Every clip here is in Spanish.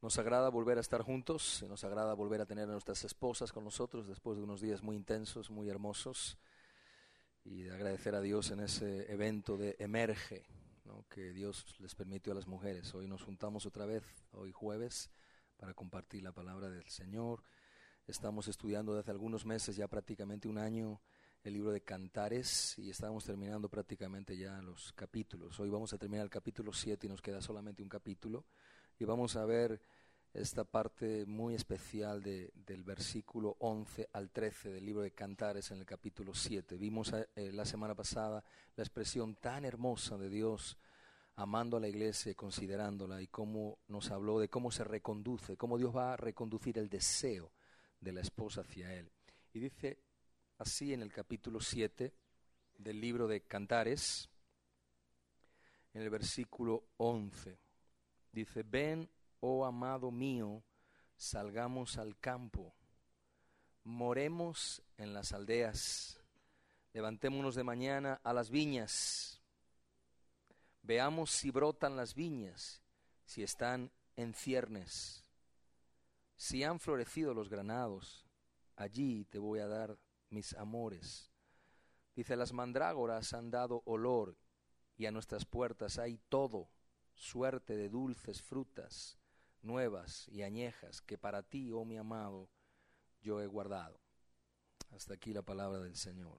Nos agrada volver a estar juntos, nos agrada volver a tener a nuestras esposas con nosotros después de unos días muy intensos, muy hermosos, y de agradecer a Dios en ese evento de Emerge, ¿no?, que Dios les permitió a las mujeres. Hoy nos juntamos otra vez, hoy jueves, para compartir la palabra del Señor. Estamos estudiando desde algunos meses, ya prácticamente un año, el libro de Cantares, y estamos terminando prácticamente ya los capítulos. Hoy vamos a terminar el capítulo 7 y nos queda solamente un capítulo, y vamos a ver esta parte muy especial del versículo 11 al 13 del libro de Cantares en el capítulo 7. Vimos la semana pasada la expresión tan hermosa de Dios amando a la iglesia y considerándola, y cómo nos habló de cómo se reconduce, cómo Dios va a reconducir el deseo de la esposa hacia Él. Y dice así en el capítulo 7 del libro de Cantares, en el versículo 11, dice: Ven, oh amado mío, salgamos al campo, moremos en las aldeas, levantémonos de mañana a las viñas, veamos si brotan las viñas, si están en ciernes, si han florecido los granados, allí te voy a dar mis amores. Dice: las mandrágoras han dado olor, y a nuestras puertas hay todo, suerte de dulces frutas, nuevas y añejas, que para ti, oh mi amado, yo he guardado. Hasta aquí la palabra del Señor.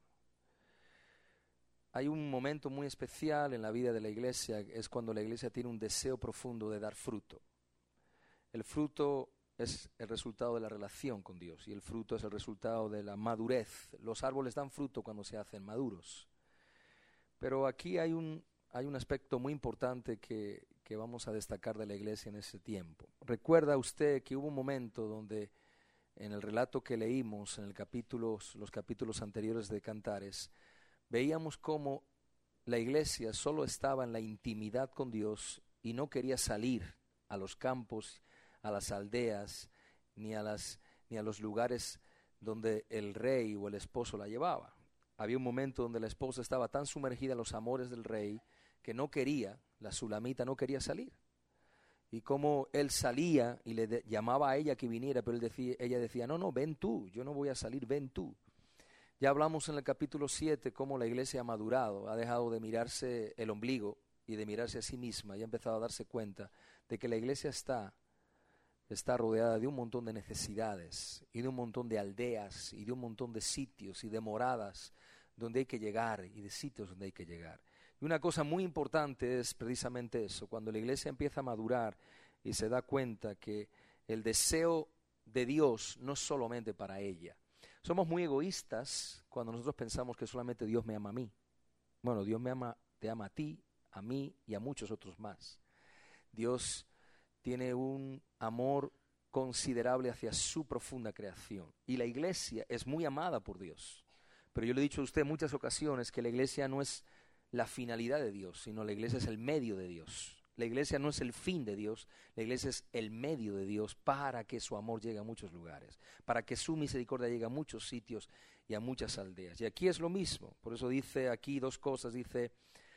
Hay un momento muy especial en la vida de la iglesia, es cuando la iglesia tiene un deseo profundo de dar fruto. El fruto es el resultado de la relación con Dios, y el fruto es el resultado de la madurez. Los árboles dan fruto cuando se hacen maduros. Pero aquí hay un aspecto muy importante que vamos a destacar de la iglesia en ese tiempo. Recuerda usted que hubo un momento donde, en el relato que leímos en los capítulos anteriores de Cantares, veíamos cómo la iglesia solo estaba en la intimidad con Dios y no quería salir a los campos, a las aldeas, ni a los lugares donde el rey o el esposo la llevaba. Había un momento donde la esposa estaba tan sumergida en los amores del rey que no quería, la sulamita no quería salir. Y como él salía y le llamaba a ella que viniera, pero ella decía: no, ven tú, yo no voy a salir, ven tú. Ya hablamos en el capítulo 7 cómo la iglesia ha madurado, ha dejado de mirarse el ombligo y de mirarse a sí misma, y ha empezado a darse cuenta de que la iglesia está rodeada de un montón de necesidades, y de un montón de aldeas, y de un montón de sitios y de moradas donde hay que llegar, y de sitios donde hay que llegar. Y una cosa muy importante es precisamente eso: cuando la iglesia empieza a madurar y se da cuenta que el deseo de Dios no es solamente para ella. Somos muy egoístas cuando nosotros pensamos que solamente Dios me ama a mí. Bueno, Dios te ama a ti, a mí y a muchos otros más. Dios tiene un amor considerable hacia su profunda creación, y la iglesia es muy amada por Dios. Pero yo le he dicho a usted en muchas ocasiones que la iglesia no es la finalidad de Dios, sino la iglesia es el medio de Dios. La iglesia no es el fin de Dios, la iglesia es el medio de Dios para que su amor llegue a muchos lugares, para que su misericordia llegue a muchos sitios y a muchas aldeas. Y aquí es lo mismo, por eso dice aquí dos cosas, dice: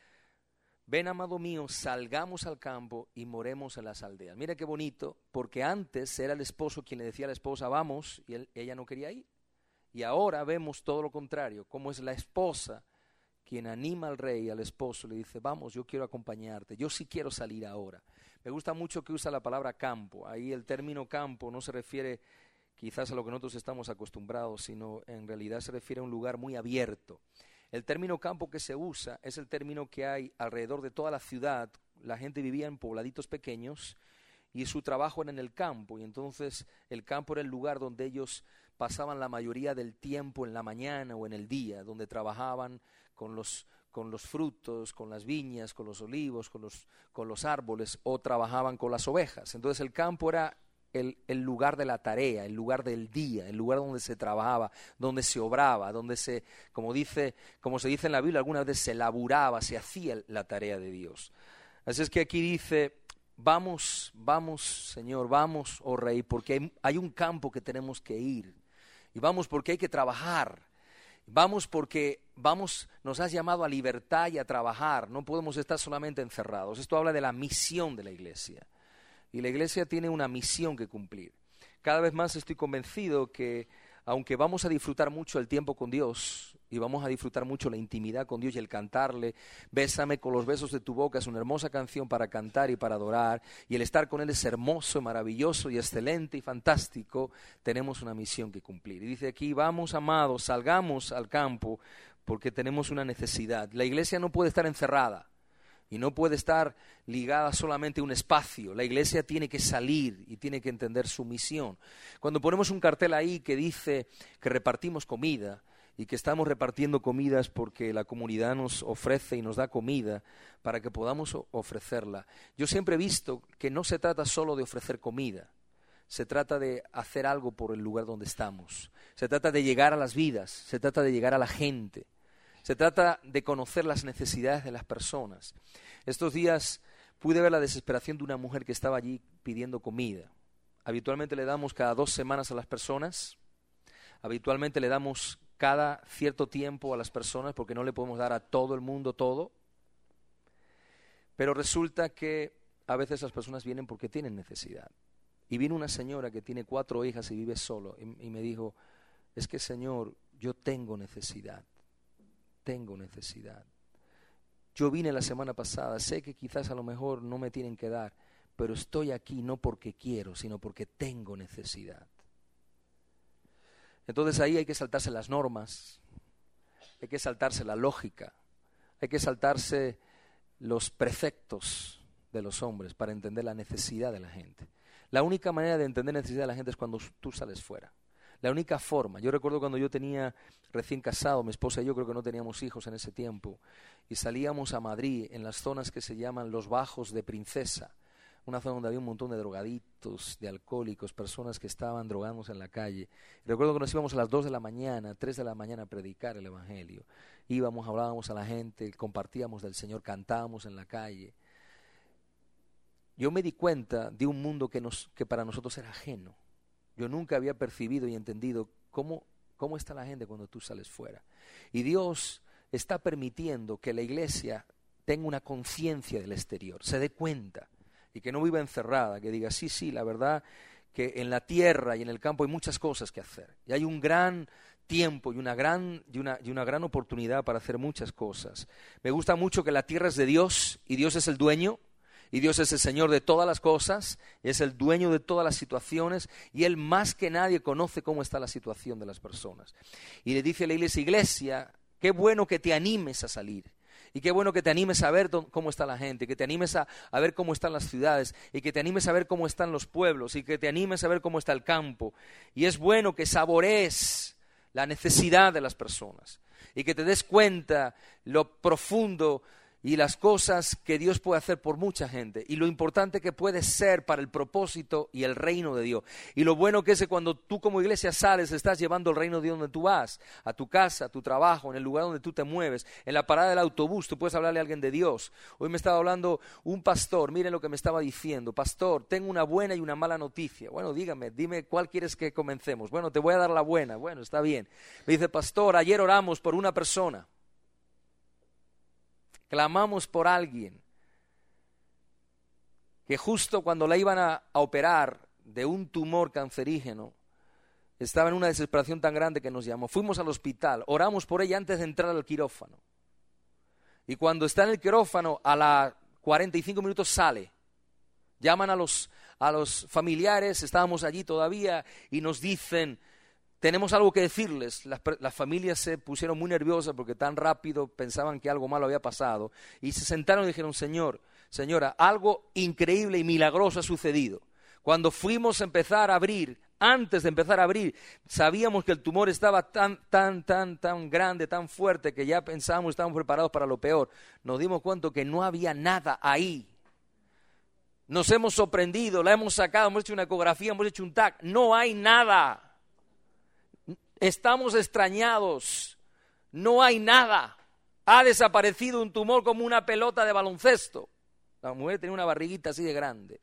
ven, amado mío, salgamos al campo y moremos en las aldeas. Mira qué bonito, porque antes era el esposo quien le decía a la esposa: vamos, y ella no quería ir. Y ahora vemos todo lo contrario, cómo es la esposa quien anima al rey, al esposo, le dice: vamos, yo quiero acompañarte, yo sí quiero salir ahora. Me gusta mucho que usa la palabra campo. Ahí el término campo no se refiere quizás a lo que nosotros estamos acostumbrados, sino en realidad se refiere a un lugar muy abierto. El término campo que se usa es el término que hay alrededor de toda la ciudad. La gente vivía en pobladitos pequeños y su trabajo era en el campo, y entonces el campo era el lugar donde ellos pasaban la mayoría del tiempo en la mañana o en el día, donde trabajaban con los frutos, con las viñas, con los olivos, con los árboles, o trabajaban con las ovejas. Entonces el campo era el lugar de la tarea, el lugar del día, el lugar donde se trabajaba, donde se obraba, donde como se dice en la Biblia, algunas veces se laburaba, se hacía la tarea de Dios. Así es que aquí dice: vamos, Señor, vamos, oh Rey, porque hay un campo que tenemos que ir, y vamos porque hay que trabajar. Vamos porque nos has llamado a libertad y a trabajar. No podemos estar solamente encerrados. Esto habla de la misión de la iglesia. Y la iglesia tiene una misión que cumplir. Cada vez más estoy convencido que aunque vamos a disfrutar mucho el tiempo con Dios y vamos a disfrutar mucho la intimidad con Dios y el cantarle, Bésame con los besos de tu boca, es una hermosa canción para cantar y para adorar, y el estar con Él es hermoso, maravilloso y excelente y fantástico, tenemos una misión que cumplir. Y dice aquí, vamos amados, salgamos al campo porque tenemos una necesidad. La iglesia no puede estar encerrada. Y no puede estar ligada solamente a un espacio. La iglesia tiene que salir y tiene que entender su misión. Cuando ponemos un cartel ahí que dice que repartimos comida y que estamos repartiendo comidas porque la comunidad nos ofrece y nos da comida para que podamos ofrecerla. Yo siempre he visto que no se trata solo de ofrecer comida. Se trata de hacer algo por el lugar donde estamos. Se trata de llegar a las vidas. Se trata de llegar a la gente. Se trata de conocer las necesidades de las personas. Estos días pude ver la desesperación de una mujer que estaba allí pidiendo comida. Habitualmente le damos cada 2 semanas a las personas. Habitualmente le damos cada cierto tiempo a las personas porque no le podemos dar a todo el mundo todo. Pero resulta que a veces las personas vienen porque tienen necesidad. Y vino una señora que tiene 4 hijas y vive solo y me dijo, es que Señor, yo tengo necesidad. Tengo necesidad. Yo vine la semana pasada, sé que quizás a lo mejor no me tienen que dar, pero estoy aquí no porque quiero, sino porque tengo necesidad. Entonces ahí hay que saltarse las normas, hay que saltarse la lógica, hay que saltarse los preceptos de los hombres para entender la necesidad de la gente. La única manera de entender la necesidad de la gente es cuando tú sales fuera. La única forma, yo recuerdo cuando yo tenía recién casado, mi esposa y yo creo que no teníamos hijos en ese tiempo, y salíamos a Madrid en las zonas que se llaman los Bajos de Princesa, una zona donde había un montón de drogadictos, de alcohólicos, personas que estaban drogándose en la calle. Y recuerdo que nos íbamos a las 2 de la mañana, 3 de la mañana a predicar el Evangelio. Íbamos, hablábamos a la gente, compartíamos del Señor, cantábamos en la calle. Yo me di cuenta de un mundo que para nosotros era ajeno. Yo nunca había percibido y entendido cómo está la gente cuando tú sales fuera. Y Dios está permitiendo que la iglesia tenga una conciencia del exterior, se dé cuenta y que no viva encerrada, que diga, sí, la verdad que en la tierra y en el campo hay muchas cosas que hacer. Y hay un gran tiempo y una gran oportunidad para hacer muchas cosas. Me gusta mucho que la tierra es de Dios y Dios es el dueño. Y Dios es el Señor de todas las cosas, es el dueño de todas las situaciones y Él más que nadie conoce cómo está la situación de las personas. Y le dice a la iglesia, qué bueno que te animes a salir y qué bueno que te animes a ver cómo está la gente, que te animes a ver cómo están las ciudades y que te animes a ver cómo están los pueblos y que te animes a ver cómo está el campo. Y es bueno que saborees la necesidad de las personas y que te des cuenta lo profundo y las cosas que Dios puede hacer por mucha gente y lo importante que puede ser para el propósito y el reino de Dios. Y lo bueno que es que cuando tú como iglesia sales, estás llevando el reino de Dios donde tú vas, a tu casa, a tu trabajo, en el lugar donde tú te mueves, en la parada del autobús, tú puedes hablarle a alguien de Dios. Hoy me estaba hablando un pastor, miren lo que me estaba diciendo, pastor, tengo una buena y una mala noticia. Bueno, dime cuál quieres que comencemos. Bueno, te voy a dar la buena. Bueno, está bien. Me dice, pastor, ayer oramos por una persona. Clamamos por alguien que justo cuando la iban a operar de un tumor cancerígeno, estaba en una desesperación tan grande que nos llamó. Fuimos al hospital, oramos por ella antes de entrar al quirófano. Y cuando está en el quirófano, a las 45 minutos sale. Llaman a los familiares, estábamos allí todavía, y nos dicen, tenemos algo que decirles. Las familias se pusieron muy nerviosas porque tan rápido pensaban que algo malo había pasado. Y se sentaron y dijeron, señora, algo increíble y milagroso ha sucedido. Cuando fuimos a empezar a abrir, antes de empezar a abrir, sabíamos que el tumor estaba tan grande, tan fuerte, que ya pensábamos, estábamos preparados para lo peor. Nos dimos cuenta que no había nada ahí. Nos hemos sorprendido, la hemos sacado, hemos hecho una ecografía, hemos hecho un TAC. No hay nada. Estamos extrañados, no hay nada, ha desaparecido un tumor como una pelota de baloncesto. La mujer tenía una barriguita así de grande.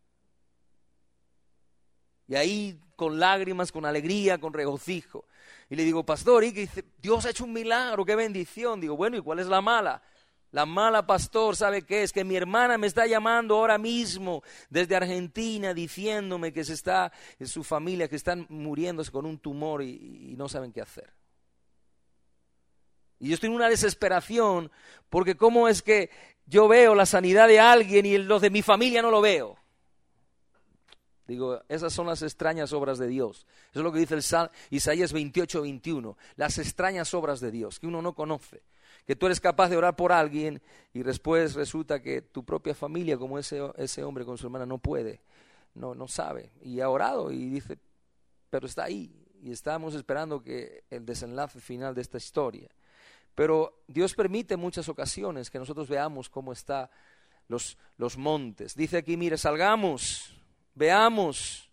Y ahí con lágrimas, con alegría, con regocijo. Y le digo, pastor, y que dice, Dios ha hecho un milagro, qué bendición. Digo, bueno, ¿y cuál es la mala? La mala, pastor, ¿sabe qué es? Que mi hermana me está llamando ahora mismo desde Argentina diciéndome que en su familia, que están muriéndose con un tumor y no saben qué hacer. Y yo estoy en una desesperación porque cómo es que yo veo la sanidad de alguien y los de mi familia no lo veo. Digo, esas son las extrañas obras de Dios. Eso es lo que dice Isaías 28:21. Las extrañas obras de Dios que uno no conoce. Que tú eres capaz de orar por alguien y después resulta que tu propia familia, como ese hombre con su hermana, no puede, no sabe. Y ha orado y dice, pero está ahí. Y estamos esperando que el desenlace final de esta historia. Pero Dios permite en muchas ocasiones que nosotros veamos cómo están los montes. Dice aquí, mire, salgamos, veamos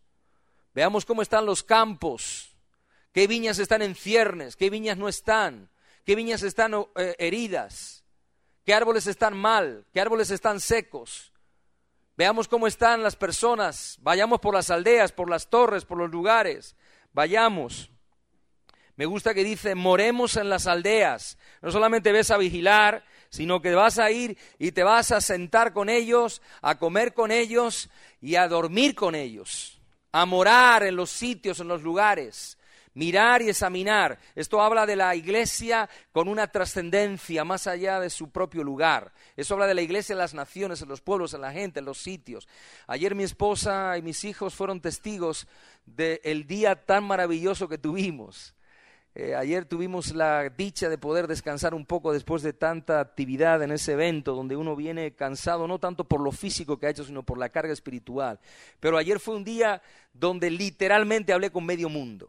cómo están los campos, qué viñas están en ciernes, qué viñas no están, qué viñas están heridas, qué árboles están mal, qué árboles están secos. Veamos cómo están las personas, vayamos por las aldeas, por las torres, por los lugares, vayamos. Me gusta que dice, moremos en las aldeas. No solamente ves a vigilar, sino que vas a ir y te vas a sentar con ellos, a comer con ellos y a dormir con ellos. A morar en los sitios, en los lugares. Mirar y examinar. Esto habla de la iglesia con una trascendencia más allá de su propio lugar. Eso habla de la iglesia en las naciones, en los pueblos, en la gente, en los sitios. Ayer mi esposa y mis hijos fueron testigos del día tan maravilloso que tuvimos. Ayer tuvimos la dicha de poder descansar un poco después de tanta actividad en ese evento donde uno viene cansado no tanto por lo físico que ha hecho sino por la carga espiritual. Pero ayer fue un día donde literalmente hablé con medio mundo.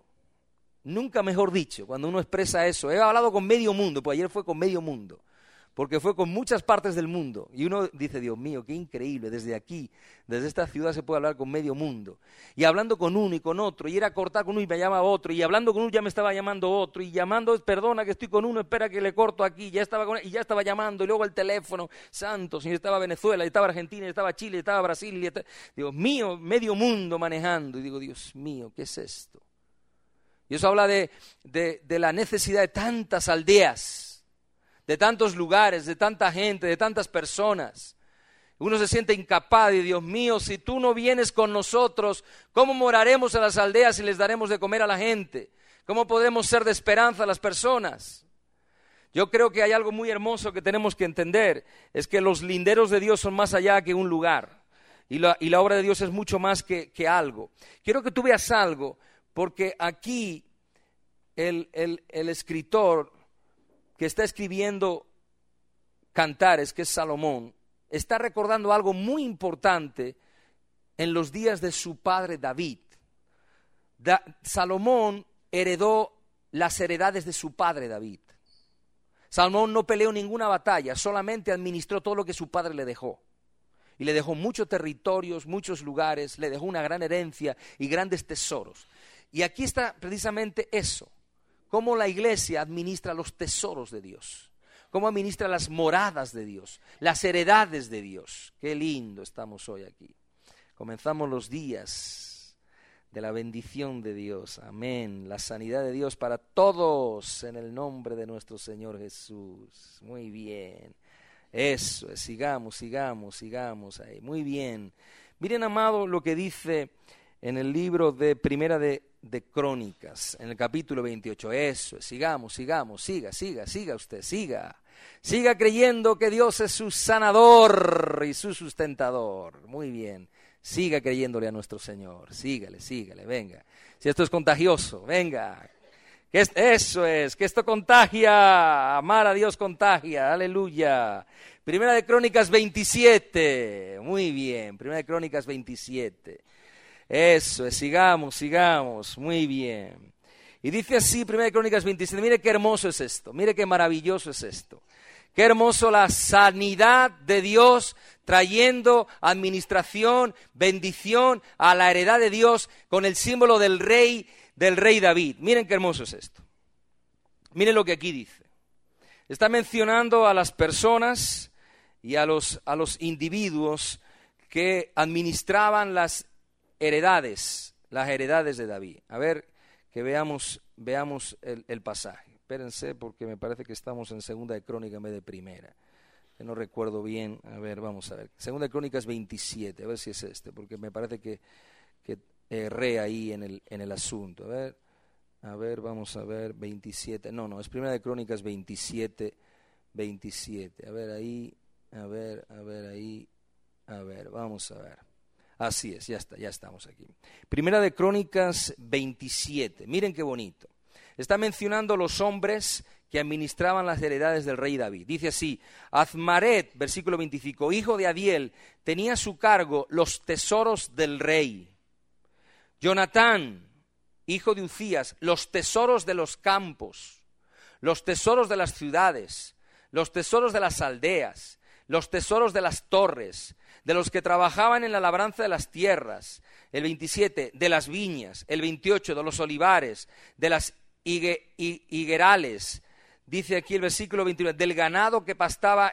Nunca mejor dicho, cuando uno expresa eso, he hablado con medio mundo, pues ayer fue con medio mundo. Porque fue con muchas partes del mundo. Y uno dice, Dios mío, qué increíble, desde aquí, desde esta ciudad se puede hablar con medio mundo. Y hablando con uno y con otro, y era cortar con uno y me llama otro, y hablando con uno ya me estaba llamando otro, y llamando, perdona que estoy con uno, espera que le corto aquí, ya estaba con él, y ya estaba llamando, y luego el teléfono, santos, y estaba Venezuela, y estaba Argentina, y estaba Chile, y estaba Brasil, Dios mío, medio mundo manejando. Y digo, Dios mío, ¿qué es esto? Y eso habla de la necesidad de tantas aldeas, de tantos lugares, de tanta gente, de tantas personas. Uno se siente incapaz y Dios mío, si tú no vienes con nosotros, ¿cómo moraremos en las aldeas y les daremos de comer a la gente? ¿Cómo podremos ser de esperanza a las personas? Yo creo que hay algo muy hermoso que tenemos que entender, es que los linderos de Dios son más allá que un lugar. Y la obra de Dios es mucho más que algo. Quiero que tú veas algo, porque aquí el escritor que está escribiendo Cantares, que es Salomón, está recordando algo muy importante en los días de su padre David. Salomón heredó las heredades de su padre David. Salomón no peleó ninguna batalla, solamente administró todo lo que su padre le dejó. Y le dejó muchos territorios, muchos lugares, le dejó una gran herencia y grandes tesoros. Y aquí está precisamente eso. Cómo la iglesia administra los tesoros de Dios, cómo administra las moradas de Dios, las heredades de Dios. Qué lindo estamos hoy aquí. Comenzamos los días de la bendición de Dios. Amén. La sanidad de Dios para todos en el nombre de nuestro Señor Jesús. Muy bien. Eso es. Sigamos ahí. Muy bien. Miren, amado, lo que dice en el libro de Primera de Crónicas, en el capítulo 28, eso, siga usted, siga creyendo que Dios es su sanador y su sustentador, muy bien, siga creyéndole a nuestro Señor, sígale, venga, si esto es contagioso, venga, que eso es, que esto contagia, amar a Dios contagia, aleluya. Primera de Crónicas 27, muy bien, Primera de Crónicas 27. Eso es, sigamos, muy bien. Y dice así, 1 Crónicas 27, mire qué hermoso es esto, mire qué maravilloso es esto. Qué hermoso la sanidad de Dios trayendo administración, bendición a la heredad de Dios con el símbolo del rey David. Miren qué hermoso es esto. Miren lo que aquí dice. Está mencionando a las personas y a los individuos que administraban las heredades de David. A ver, que veamos el pasaje. Espérense porque me parece que estamos en Segunda de Crónica en vez de Primera. que no recuerdo bien. A ver, vamos a ver. Segunda de Crónicas 27, a ver si es este, porque me parece que erré ahí en el asunto. A ver, vamos a ver, 27. No, es Primera de Crónicas 27. A ver ahí, vamos a ver. Así es, ya estamos aquí. Primera de Crónicas 27. Miren qué bonito. Está mencionando los hombres que administraban las heredades del rey David. Dice así: Azmaret, versículo 25, hijo de Adiel, tenía a su cargo los tesoros del rey. Jonatán, hijo de Ucías, los tesoros de los campos, los tesoros de las ciudades, los tesoros de las aldeas, los tesoros de las torres, de los que trabajaban en la labranza de las tierras. El 27, de las viñas. El 28, de los olivares, de las higuerales. Dice aquí el versículo 29, del ganado que pastaba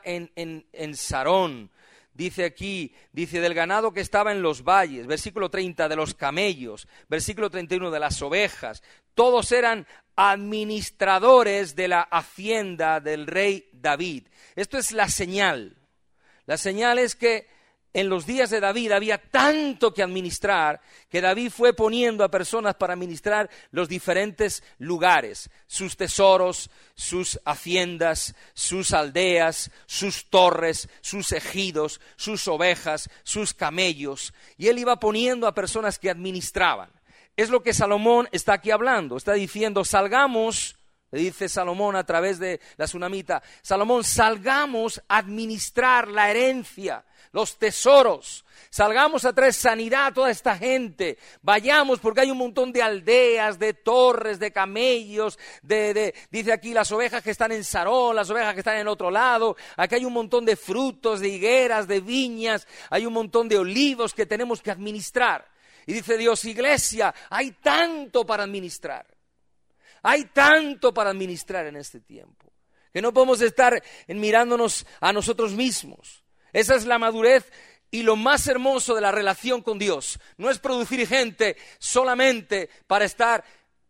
en Sarón. Dice aquí, del ganado que estaba en los valles. Versículo 30, de los camellos. Versículo 31, de las ovejas. Todos eran administradores de la hacienda del rey David. Esto es la señal. La señal es que en los días de David había tanto que administrar que David fue poniendo a personas para administrar los diferentes lugares, sus tesoros, sus haciendas, sus aldeas, sus torres, sus ejidos, sus ovejas, sus camellos, y él iba poniendo a personas que administraban. Es lo que Salomón está aquí hablando, está diciendo: salgamos, le dice Salomón a través de la Sunamita, Salomón, salgamos a administrar la herencia, los tesoros, salgamos a traer sanidad a toda esta gente, vayamos, porque hay un montón de aldeas, de torres, de camellos, dice aquí las ovejas que están en Sarón, las ovejas que están en otro lado, aquí hay un montón de frutos, de higueras, de viñas, hay un montón de olivos que tenemos que administrar. Y dice Dios: iglesia, hay tanto para administrar. Hay tanto para administrar en este tiempo, que no podemos estar mirándonos a nosotros mismos. Esa es la madurez y lo más hermoso de la relación con Dios. No es producir gente solamente para estar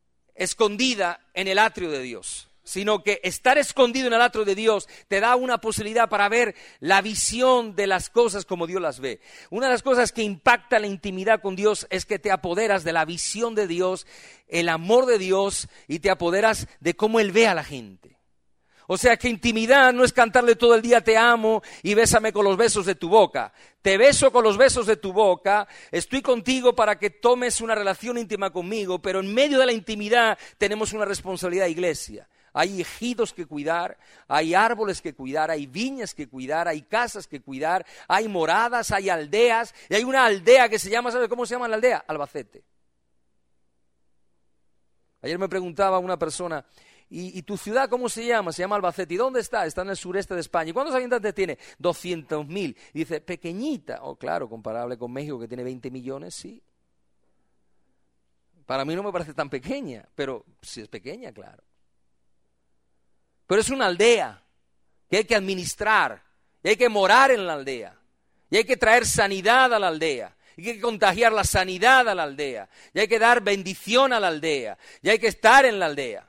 escondida en el atrio de Dios, sino que estar escondido en el atrio de Dios te da una posibilidad para ver la visión de las cosas como Dios las ve. Una de las cosas que impacta la intimidad con Dios es que te apoderas de la visión de Dios, el amor de Dios, y te apoderas de cómo Él ve a la gente. O sea que intimidad no es cantarle todo el día te amo y bésame con los besos de tu boca. Te beso con los besos de tu boca, estoy contigo para que tomes una relación íntima conmigo, pero en medio de la intimidad tenemos una responsabilidad, iglesia. Hay ejidos que cuidar, hay árboles que cuidar, hay viñas que cuidar, hay casas que cuidar, hay moradas, hay aldeas, y hay una aldea que se llama, ¿sabe cómo se llama la aldea? Albacete. Ayer me preguntaba una persona: ¿Y tu ciudad cómo se llama? Se llama Albacete. ¿Y dónde está? Está en el sureste de España. ¿Y cuántos habitantes tiene? 200.000. Y dice, pequeñita. Oh, claro, comparable con México, que tiene 20 millones, sí. Para mí no me parece tan pequeña, pero sí es pequeña, claro. Pero es una aldea que hay que administrar, y hay que morar en la aldea, y hay que traer sanidad a la aldea, y hay que contagiar la sanidad a la aldea, y hay que dar bendición a la aldea, y hay que estar en la aldea.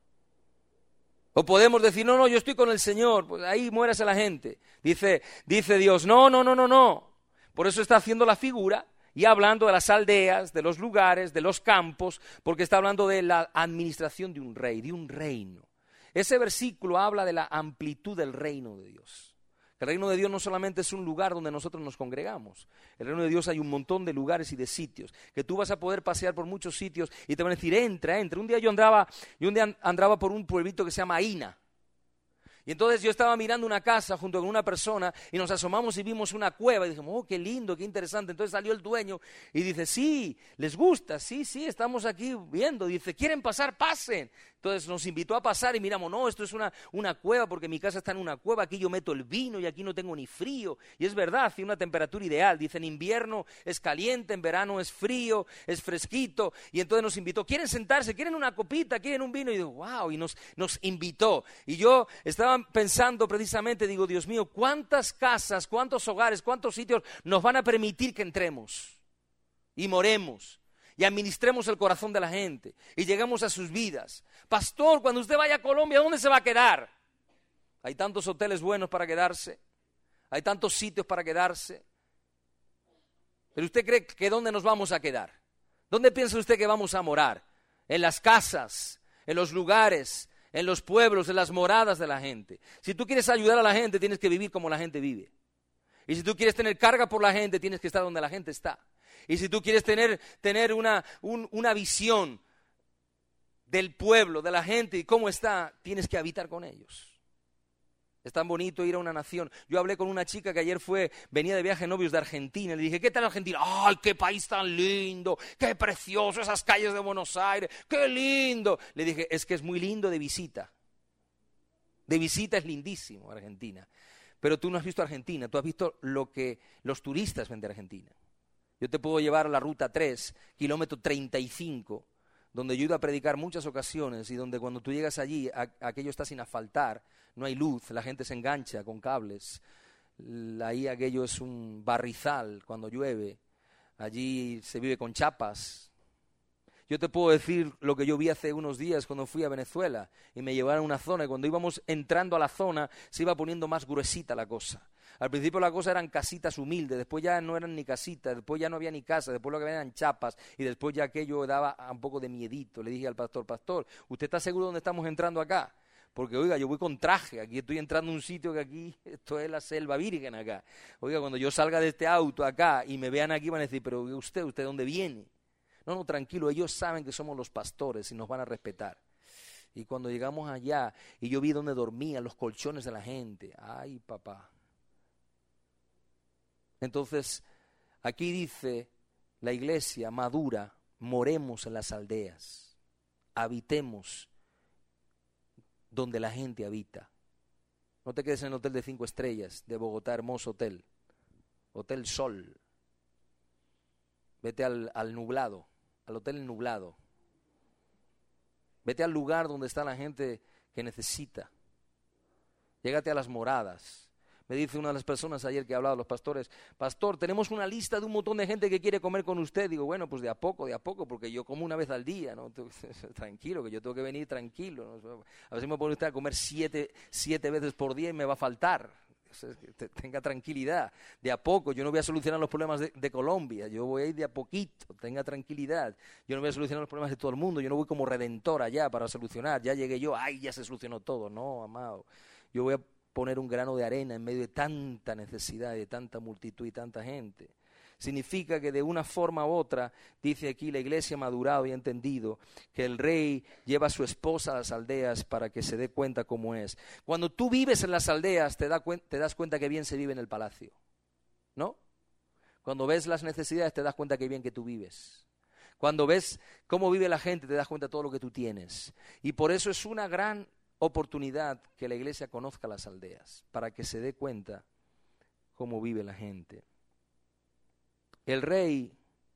O podemos decir, no, yo estoy con el Señor, pues ahí muérase la gente. Dice Dios, no. Por eso está haciendo la figura y hablando de las aldeas, de los lugares, de los campos, porque está hablando de la administración de un rey, de un reino. Ese versículo habla de la amplitud del reino de Dios. El reino de Dios no solamente es un lugar donde nosotros nos congregamos. El reino de Dios hay un montón de lugares y de sitios, que tú vas a poder pasear por muchos sitios y te van a decir, entra. Un día yo andaba por un pueblito que se llama Aina. Y entonces yo estaba mirando una casa junto con una persona y nos asomamos y vimos una cueva y dijimos, oh, qué lindo, qué interesante. Entonces salió el dueño y dice, sí, ¿les gusta? Sí, estamos aquí viendo. Dice, ¿quieren pasar? Pasen. Entonces nos invitó a pasar y miramos, no, esto es una cueva porque mi casa está en una cueva, aquí yo meto el vino y aquí no tengo ni frío. Y es verdad, hace una temperatura ideal. Dice, en invierno es caliente, en verano es frío, es fresquito. Y entonces nos invitó, ¿quieren sentarse? ¿Quieren una copita? ¿Quieren un vino? Y digo, wow, y nos invitó. Y yo estaba pensando precisamente, digo, Dios mío, ¿cuántas casas, cuántos hogares, cuántos sitios nos van a permitir que entremos y moremos y administremos el corazón de la gente y llegamos a sus vidas? Pastor, cuando usted vaya a Colombia, ¿dónde se va a quedar? Hay tantos hoteles buenos para quedarse. hay tantos sitios para quedarse. Pero usted cree que ¿dónde nos vamos a quedar? ¿Dónde piensa usted que vamos a morar? En las casas, en los lugares, en los pueblos, en las moradas de la gente. Si tú quieres ayudar a la gente, tienes que vivir como la gente vive. Y si tú quieres tener carga por la gente, tienes que estar donde la gente está. Y si tú quieres tener una visión del pueblo, de la gente y cómo está, tienes que habitar con ellos. Es tan bonito ir a una nación. Yo hablé con una chica que ayer venía de viaje novios de Argentina. Le dije, ¿qué tal Argentina? ¡Ay, qué país tan lindo! ¡Qué precioso! Esas calles de Buenos Aires. ¡Qué lindo! Le dije, es que es muy lindo de visita. De visita es lindísimo Argentina. Pero tú no has visto Argentina. Tú has visto lo que los turistas ven de Argentina. Yo te puedo llevar a la Ruta 3, kilómetro 35, donde yo he ido a predicar muchas ocasiones y donde cuando tú llegas allí, aquello está sin asfaltar, no hay luz, la gente se engancha con cables, ahí aquello es un barrizal cuando llueve, allí se vive con chapas. Yo te puedo decir lo que yo vi hace unos días cuando fui a Venezuela y me llevaron a una zona y cuando íbamos entrando a la zona se iba poniendo más gruesita la cosa. Al principio la cosa eran casitas humildes, después ya no eran ni casitas, después ya no había ni casa, después lo que había eran chapas y después ya aquello daba un poco de miedito. Le dije al pastor, ¿usted está seguro dónde estamos entrando acá? Porque, oiga, yo voy con traje, aquí estoy entrando a un sitio que aquí, esto es la selva virgen acá. Oiga, cuando yo salga de este auto acá y me vean aquí van a decir, pero ¿usted dónde viene? No, tranquilo, ellos saben que somos los pastores y nos van a respetar. Y cuando llegamos allá y yo vi dónde dormían los colchones de la gente, ¡ay, papá! Entonces, aquí dice la iglesia madura, moremos en las aldeas, habitemos donde la gente habita. No te quedes en el hotel de 5 estrellas de Bogotá, hermoso hotel, Hotel Sol. Vete al nublado, al hotel nublado. Vete al lugar donde está la gente que necesita. Llégate a las moradas. Me dice una de las personas ayer que hablaba a los pastores, pastor, tenemos una lista de un montón de gente que quiere comer con usted. Digo, bueno, pues de a poco, porque yo como una vez al día, ¿no? Tranquilo, que yo tengo que venir tranquilo, ¿no? A ver si me pone usted a comer siete veces por día y me va a faltar. Tenga tranquilidad, de a poco. Yo no voy a solucionar los problemas de Colombia, yo voy a ir de a poquito, tenga tranquilidad. Yo no voy a solucionar los problemas de todo el mundo, yo no voy como redentor allá para solucionar, ya llegué yo, ¡ay, ya se solucionó todo! No, amado, yo voy a poner un grano de arena en medio de tanta necesidad, de tanta multitud y tanta gente. Significa que de una forma u otra, dice aquí, la iglesia ha madurado y ha entendido que el rey lleva a su esposa a las aldeas para que se dé cuenta cómo es. Cuando tú vives en las aldeas, te das cuenta que bien se vive en el palacio, ¿no? Cuando ves las necesidades, te das cuenta que bien que tú vives. Cuando ves cómo vive la gente, te das cuenta de todo lo que tú tienes. Y por eso es una gran oportunidad que la iglesia conozca las aldeas, para que se dé cuenta cómo vive la gente. El rey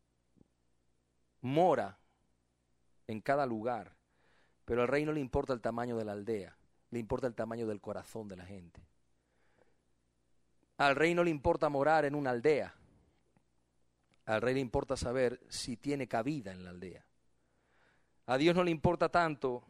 mora en cada lugar, pero al rey no le importa el tamaño de la aldea, le importa el tamaño del corazón de la gente. Al rey no le importa morar en una aldea, al rey le importa saber si tiene cabida en la aldea. A Dios no le importa tanto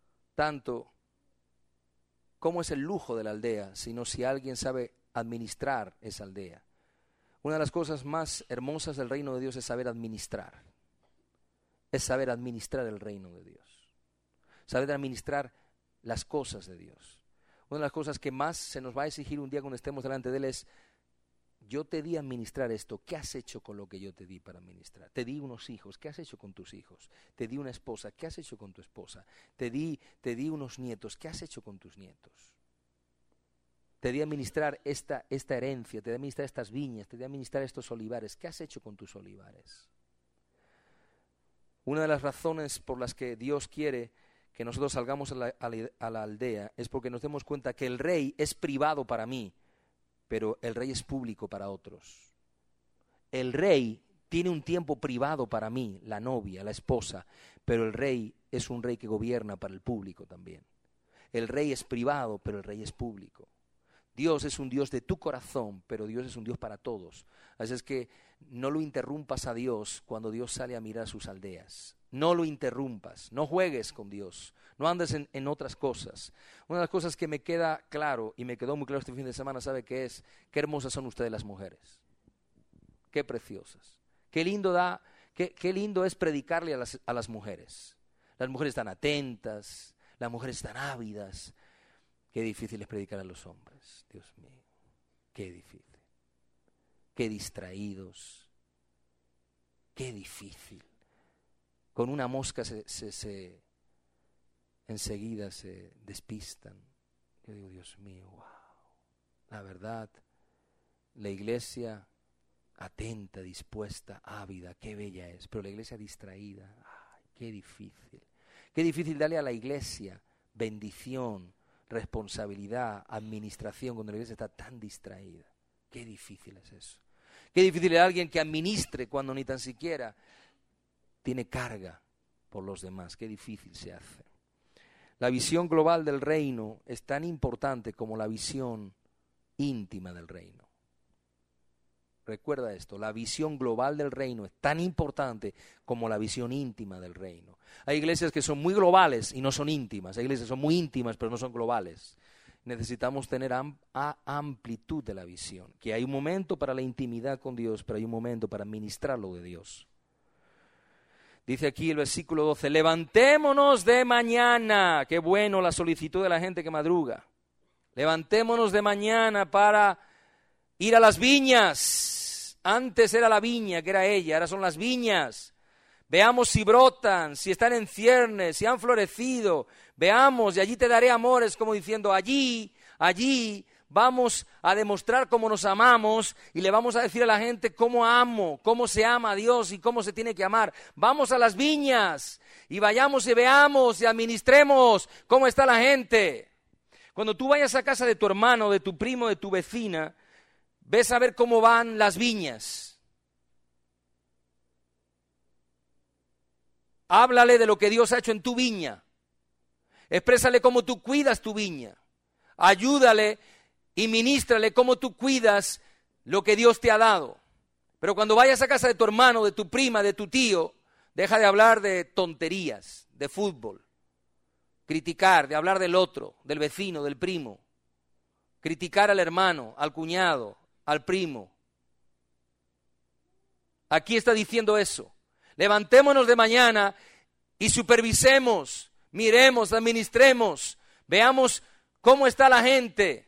cómo es el lujo de la aldea, sino si alguien sabe administrar esa aldea. Una de las cosas más hermosas del reino de Dios es saber administrar. Es saber administrar el reino de Dios. Saber administrar las cosas de Dios. Una de las cosas que más se nos va a exigir un día cuando estemos delante de Él es, yo te di a administrar esto, ¿qué has hecho con lo que yo te di para administrar? Te di unos hijos, ¿qué has hecho con tus hijos? Te di una esposa, ¿qué has hecho con tu esposa? Te di unos nietos, ¿qué has hecho con tus nietos? Te di a administrar esta herencia, te di a administrar estas viñas, te di a administrar estos olivares, ¿qué has hecho con tus olivares? Una de las razones por las que Dios quiere que nosotros salgamos a la aldea es porque nos demos cuenta que el rey es privado para mí, pero el rey es público para otros. El rey tiene un tiempo privado para mí, la novia, la esposa, pero el rey es un rey que gobierna para el público también. El rey es privado, pero el rey es público. Dios es un Dios de tu corazón, pero Dios es un Dios para todos. Así es que no lo interrumpas a Dios cuando Dios sale a mirar sus aldeas. No lo interrumpas, no juegues con Dios, no andes en otras cosas. Una de las cosas que me queda claro, y me quedó muy claro este fin de semana, ¿sabe qué es? Qué hermosas son ustedes las mujeres, qué preciosas, qué lindo es predicarle a las mujeres. Las mujeres están atentas, las mujeres están ávidas. Qué difícil es predicar a los hombres, Dios mío, qué difícil, qué distraídos, qué difícil. Con una mosca enseguida se despistan. Yo digo, Dios mío, wow. La verdad, la iglesia atenta, dispuesta, ávida, qué bella es. Pero la iglesia distraída, ay, qué difícil. Qué difícil darle a la iglesia bendición, responsabilidad, administración cuando la iglesia está tan distraída. Qué difícil es eso. Qué difícil es alguien que administre cuando ni tan siquiera tiene carga por los demás. Qué difícil se hace. La visión global del reino es tan importante como la visión íntima del reino. Recuerda esto, la visión global del reino es tan importante como la visión íntima del reino. Hay iglesias que son muy globales y no son íntimas. Hay iglesias que son muy íntimas pero no son globales. Necesitamos tener amplitud de la visión. Que hay un momento para la intimidad con Dios, pero hay un momento para ministrar lo de Dios. Dice aquí el versículo 12, levantémonos de mañana. Qué bueno la solicitud de la gente que madruga. Levantémonos de mañana para ir a las viñas. Antes era la viña, que era ella, ahora son las viñas. Veamos si brotan, si están en ciernes, si han florecido. Veamos, y allí te daré amores, como diciendo, allí vamos a demostrar cómo nos amamos y le vamos a decir a la gente cómo se ama a Dios y cómo se tiene que amar. Vamos a las viñas y vayamos y veamos y administremos cómo está la gente. Cuando tú vayas a casa de tu hermano, de tu primo, de tu vecina, ves a ver cómo van las viñas. Háblale de lo que Dios ha hecho en tu viña. Exprésale cómo tú cuidas tu viña. Ayúdale y ministrale cómo tú cuidas lo que Dios te ha dado. Pero cuando vayas a casa de tu hermano, de tu prima, de tu tío, deja de hablar de tonterías, de fútbol, criticar, de hablar del otro, del vecino, del primo, criticar al hermano, al cuñado, al primo. Aquí está diciendo eso. Levantémonos de mañana y supervisemos, miremos, administremos, veamos cómo está la gente.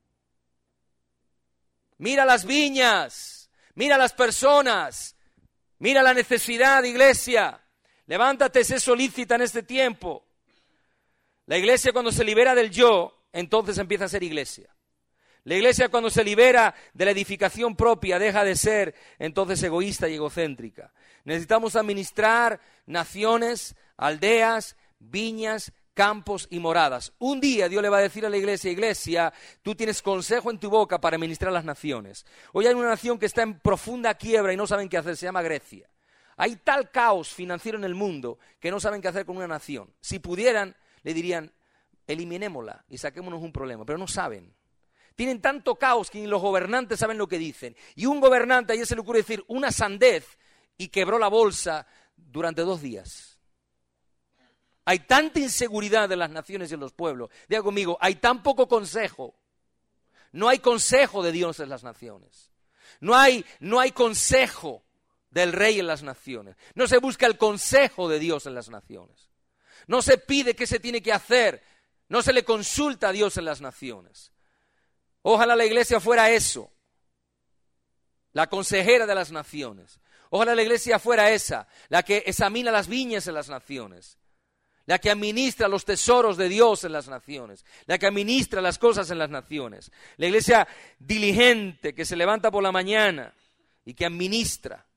Mira las viñas, mira las personas, mira la necesidad, iglesia. Levántate, sé solícita en este tiempo. La iglesia cuando se libera del yo, entonces empieza a ser iglesia. La iglesia cuando se libera de la edificación propia deja de ser entonces egoísta y egocéntrica. Necesitamos administrar naciones, aldeas, viñas, campos y moradas. Un día Dios le va a decir a la iglesia, iglesia, tú tienes consejo en tu boca para administrar las naciones. Hoy hay una nación que está en profunda quiebra y no saben qué hacer, se llama Grecia. Hay tal caos financiero en el mundo que no saben qué hacer con una nación. Si pudieran, le dirían, eliminémosla y saquémonos un problema, pero no saben. Tienen tanto caos que ni los gobernantes saben lo que dicen. Y un gobernante, ayer se le ocurre decir una sandez y quebró la bolsa durante 2 días. Hay tanta inseguridad en las naciones y en los pueblos. Diga conmigo, hay tan poco consejo. No hay consejo de Dios en las naciones. No hay consejo del rey en las naciones. No se busca el consejo de Dios en las naciones. No se pide qué se tiene que hacer. No se le consulta a Dios en las naciones. Ojalá la iglesia fuera eso, la consejera de las naciones. Ojalá la iglesia fuera esa, la que examina las viñas en las naciones, la que administra los tesoros de Dios en las naciones, la que administra las cosas en las naciones. La iglesia diligente que se levanta por la mañana y que administra,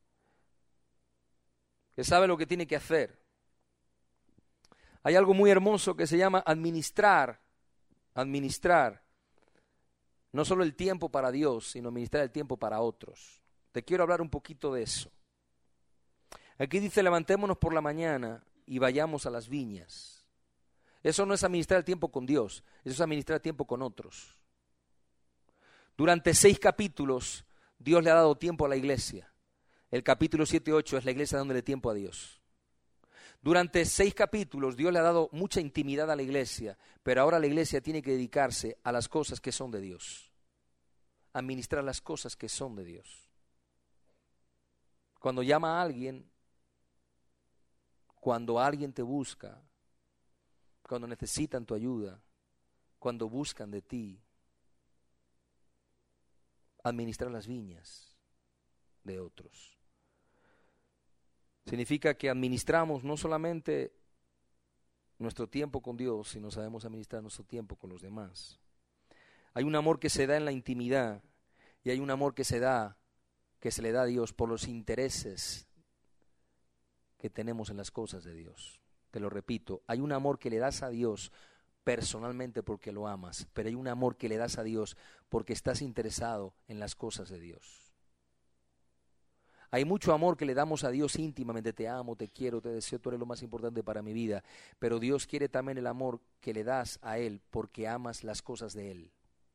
que sabe lo que tiene que hacer. Hay algo muy hermoso que se llama administrar. No solo el tiempo para Dios, sino administrar el tiempo para otros. Te quiero hablar un poquito de eso. Aquí dice, levantémonos por la mañana y vayamos a las viñas. Eso no es administrar el tiempo con Dios, eso es administrar el tiempo con otros. Durante 6 capítulos, Dios le ha dado tiempo a la iglesia. El capítulo 7 y 8 es la iglesia dándole tiempo a Dios. Durante 6 capítulos Dios le ha dado mucha intimidad a la iglesia, pero ahora la iglesia tiene que dedicarse a las cosas que son de Dios, a administrar las cosas que son de Dios. Cuando llama a alguien, cuando alguien te busca, cuando necesitan tu ayuda, cuando buscan de ti, administrar las viñas de otros. Significa que administramos no solamente nuestro tiempo con Dios, sino sabemos administrar nuestro tiempo con los demás. Hay un amor que se da en la intimidad y hay un amor que se le da a Dios por los intereses que tenemos en las cosas de Dios. Te lo repito, hay un amor que le das a Dios personalmente porque lo amas, pero hay un amor que le das a Dios porque estás interesado en las cosas de Dios. Hay mucho amor que le damos a Dios íntimamente, te amo, te quiero, te deseo, tú eres lo más importante para mi vida, pero Dios quiere también el amor que le das a Él porque amas las cosas de Él.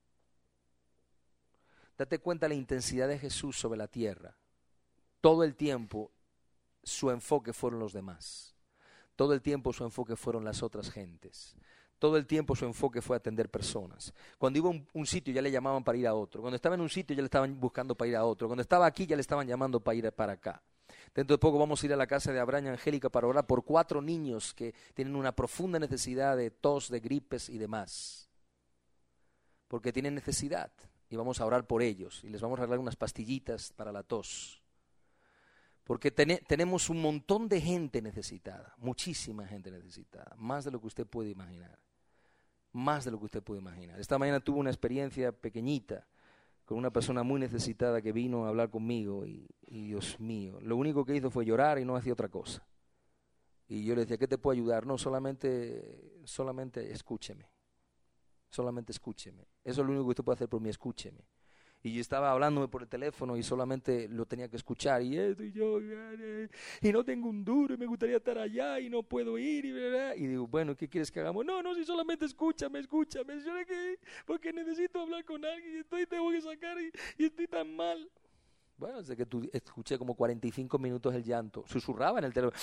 Date cuenta la intensidad de Jesús sobre la tierra. Todo el tiempo su enfoque fueron los demás. Todo el tiempo su enfoque fueron las otras gentes. Todo el tiempo su enfoque fue atender personas. Cuando iba a un sitio ya le llamaban para ir a otro. Cuando estaba en un sitio ya le estaban buscando para ir a otro. Cuando estaba aquí ya le estaban llamando para ir para acá. Dentro de poco vamos a ir a la casa de Abraham y Angélica para orar por 4 niños que tienen una profunda necesidad de tos, de gripes y demás. Porque tienen necesidad y vamos a orar por ellos y les vamos a regalar unas pastillitas para la tos. Porque tenemos un montón de gente necesitada, muchísima gente necesitada, más de lo que usted puede imaginar, más de lo que usted puede imaginar. Esta mañana tuve una experiencia pequeñita con una persona muy necesitada que vino a hablar conmigo y Dios mío, lo único que hizo fue llorar y no hacía otra cosa. Y yo le decía, ¿qué te puedo ayudar? No, solamente escúcheme, solamente escúcheme. Eso es lo único que usted puede hacer por mí, escúcheme. Y yo estaba hablándome por el teléfono y solamente lo tenía que escuchar. Y esto y yo, y no tengo un duro y me gustaría estar allá y no puedo ir. Y digo, bueno, ¿qué quieres que hagamos? No, si solamente escúchame. Porque necesito hablar con alguien y tengo que sacar y estoy tan mal. Bueno, desde que escuché como 45 minutos el llanto. Susurraba en el teléfono.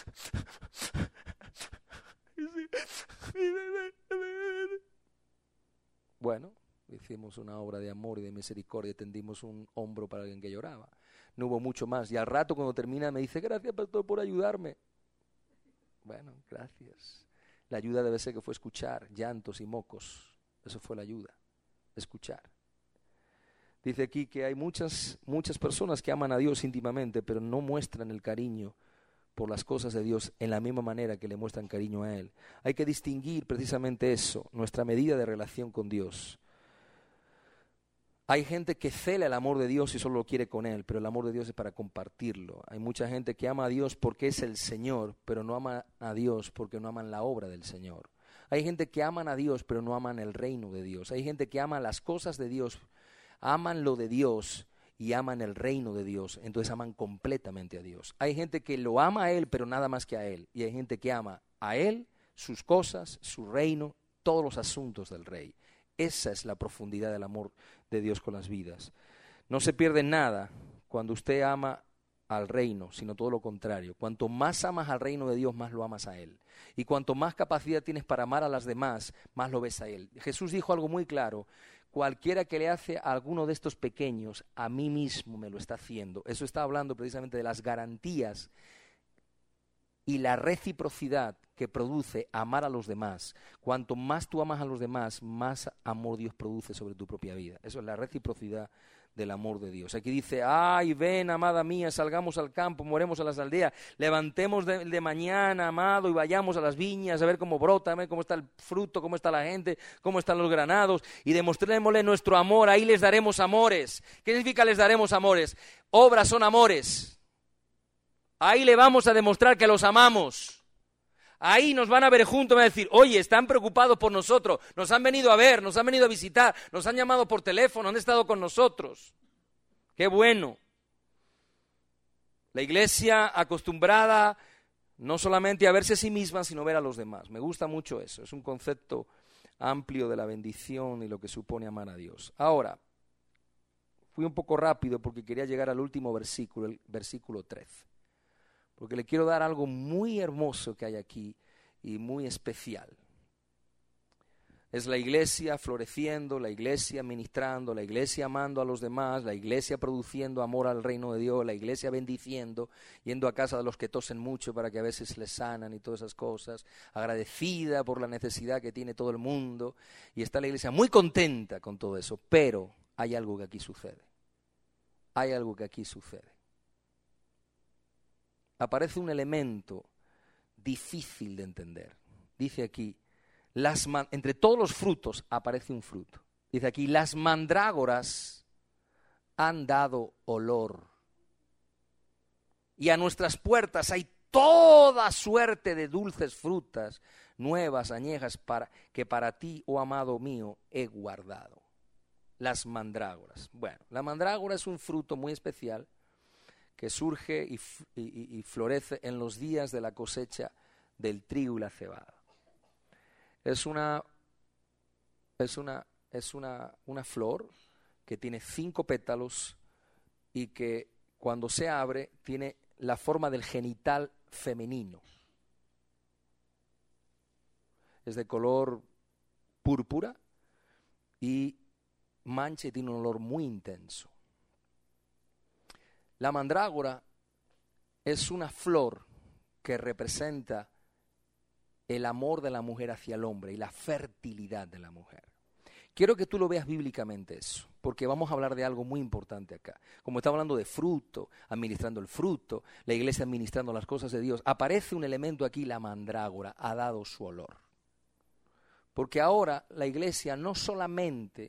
Bueno. Hicimos una obra de amor y de misericordia, tendimos un hombro para alguien que lloraba. No hubo mucho más. Y al rato cuando termina me dice, gracias pastor por ayudarme. Bueno, gracias. La ayuda debe ser que fue escuchar, llantos y mocos. Eso fue la ayuda, escuchar. Dice aquí que hay muchas personas que aman a Dios íntimamente, pero no muestran el cariño por las cosas de Dios en la misma manera que le muestran cariño a Él. Hay que distinguir precisamente eso, nuestra medida de relación con Dios. Hay gente que cela el amor de Dios y solo lo quiere con Él, pero el amor de Dios es para compartirlo. Hay mucha gente que ama a Dios porque es el Señor, pero no ama a Dios porque no aman la obra del Señor. Hay gente que aman a Dios, pero no aman el reino de Dios. Hay gente que ama las cosas de Dios, aman lo de Dios y aman el reino de Dios, entonces aman completamente a Dios. Hay gente que lo ama a Él, pero nada más que a Él. Y hay gente que ama a Él, sus cosas, su reino, todos los asuntos del Rey. Esa es la profundidad del amor de Dios con las vidas. No se pierde nada cuando usted ama al reino, sino todo lo contrario. Cuanto más amas al reino de Dios, más lo amas a Él. Y cuanto más capacidad tienes para amar a las demás, más lo ves a Él. Jesús dijo algo muy claro, cualquiera que le hace a alguno de estos pequeños, a mí mismo me lo está haciendo. Eso está hablando precisamente de las garantías y la reciprocidad que produce amar a los demás. Cuanto más tú amas a los demás, más amor Dios produce sobre tu propia vida. Eso es la reciprocidad del amor de Dios. Aquí dice, ay, ven, amada mía, salgamos al campo, moremos a las aldeas, levantemos de mañana, amado, y vayamos a las viñas a ver cómo brota, a ver cómo está el fruto, cómo está la gente, cómo están los granados, y demostrémosle nuestro amor, ahí les daremos amores. ¿Qué significa les daremos amores? Obras son amores. Ahí le vamos a demostrar que los amamos. Ahí nos van a ver juntos y van a decir, oye, están preocupados por nosotros, nos han venido a ver, nos han venido a visitar, nos han llamado por teléfono, han estado con nosotros. ¡Qué bueno! La iglesia acostumbrada no solamente a verse a sí misma, sino ver a los demás. Me gusta mucho eso, es un concepto amplio de la bendición y lo que supone amar a Dios. Ahora, fui un poco rápido porque quería llegar al último versículo, el versículo 13. porque le quiero dar algo muy hermoso que hay aquí y muy especial. Es la iglesia floreciendo, la iglesia ministrando, la iglesia amando a los demás, la iglesia produciendo amor al reino de Dios, la iglesia bendiciendo, yendo a casa de los que tosen mucho para que a veces les sanan y todas esas cosas, agradecida por la necesidad que tiene todo el mundo, y está la iglesia muy contenta con todo eso, pero hay algo que aquí sucede. Hay algo que aquí sucede. Aparece un elemento difícil de entender. Dice aquí, entre todos los frutos aparece un fruto. Dice aquí, las mandrágoras han dado olor. Y a nuestras puertas hay toda suerte de dulces frutas, nuevas, añejas, que para ti, oh amado mío, he guardado. Las mandrágoras. Bueno, la mandrágora es un fruto muy especial que surge y florece en los días de la cosecha del trigo y la cebada. Es una flor que tiene 5 pétalos y que cuando se abre tiene la forma del genital femenino. Es de color púrpura y mancha y tiene un olor muy intenso. La mandrágora es una flor que representa el amor de la mujer hacia el hombre y la fertilidad de la mujer. Quiero que tú lo veas bíblicamente eso, porque vamos a hablar de algo muy importante acá. Como está hablando de fruto, administrando el fruto, la iglesia administrando las cosas de Dios, aparece un elemento aquí, la mandrágora, ha dado su olor. Porque ahora la iglesia no solamente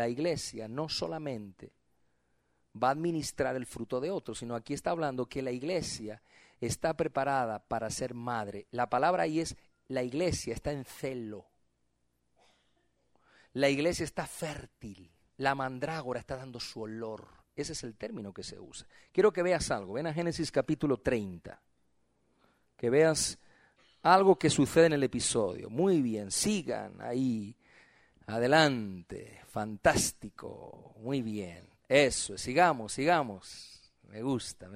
va a administrar el fruto de otros, sino aquí está hablando que la iglesia está preparada para ser madre. La palabra ahí es, la iglesia está en celo. La iglesia está fértil. La mandrágora está dando su olor. Ese es el término que se usa. Quiero que veas algo. Ven a Génesis capítulo 30. Que veas algo que sucede en el episodio. Muy bien, sigan ahí. Adelante. Fantástico. Muy bien. Eso, sigamos. Me gusta.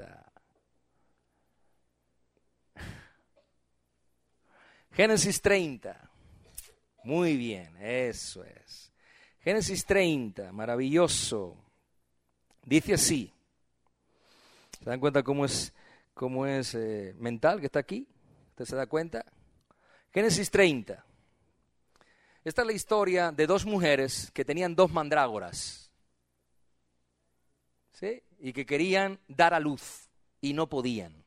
Génesis 30. Muy bien, eso es. Génesis 30, maravilloso. Dice así. ¿Se dan cuenta cómo es mental que está aquí? ¿Usted se da cuenta? Génesis 30. Esta es la historia de 2 mujeres que tenían 2 mandrágoras. ¿Sí? Y que querían dar a luz y no podían.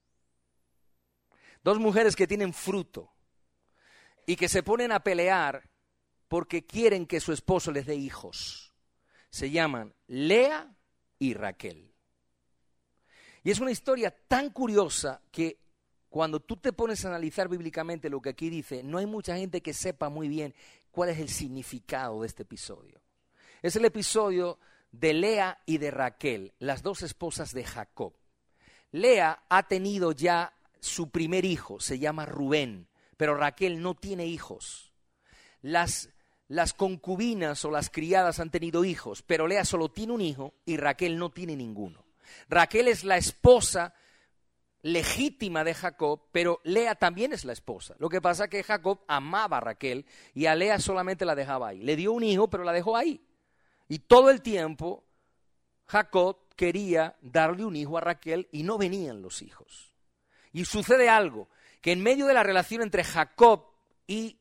2 mujeres que tienen fruto y que se ponen a pelear porque quieren que su esposo les dé hijos. Se llaman Lea y Raquel. Y es una historia tan curiosa que cuando tú te pones a analizar bíblicamente lo que aquí dice, no hay mucha gente que sepa muy bien cuál es el significado de este episodio. Es el episodio de Lea y de Raquel, las 2 esposas de Jacob. Lea ha tenido ya su primer hijo, se llama Rubén, pero Raquel no tiene hijos. Las concubinas o las criadas han tenido hijos, pero Lea solo tiene un hijo y Raquel no tiene ninguno. Raquel es la esposa legítima de Jacob, pero Lea también es la esposa. Lo que pasa es que Jacob amaba a Raquel y a Lea solamente la dejaba ahí. Le dio un hijo, pero la dejó ahí. Y todo el tiempo Jacob quería darle un hijo a Raquel y no venían los hijos. Y sucede algo, que en medio de la relación entre Jacob y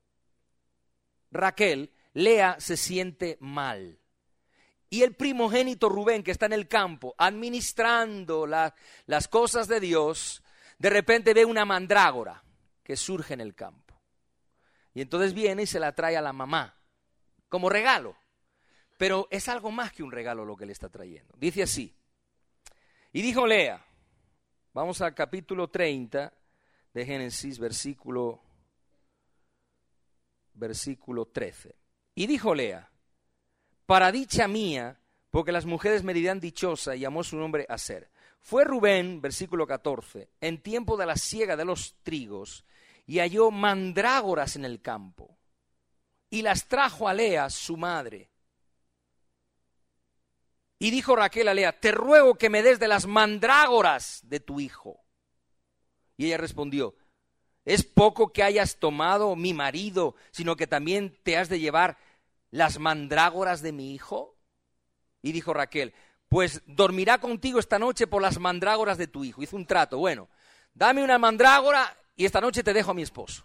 Raquel, Lea se siente mal. Y el primogénito Rubén, que está en el campo, administrando las cosas de Dios, de repente ve una mandrágora que surge en el campo. Y entonces viene y se la trae a la mamá, como regalo. Pero es algo más que un regalo lo que le está trayendo. Dice así, y dijo Lea, vamos al capítulo 30 de Génesis, versículo 13. Y dijo Lea, para dicha mía, porque las mujeres me dirán dichosa, y llamó su nombre Aser. Fue Rubén, versículo 14, en tiempo de la siega de los trigos, y halló mandrágoras en el campo, y las trajo a Lea, su madre. Y dijo Raquel a Lea, te ruego que me des de las mandrágoras de tu hijo. Y ella respondió, ¿es poco que hayas tomado mi marido, sino que también te has de llevar las mandrágoras de mi hijo? Y dijo Raquel, pues dormirá contigo esta noche por las mandrágoras de tu hijo. Hizo un trato, bueno, dame una mandrágora y esta noche te dejo a mi esposo.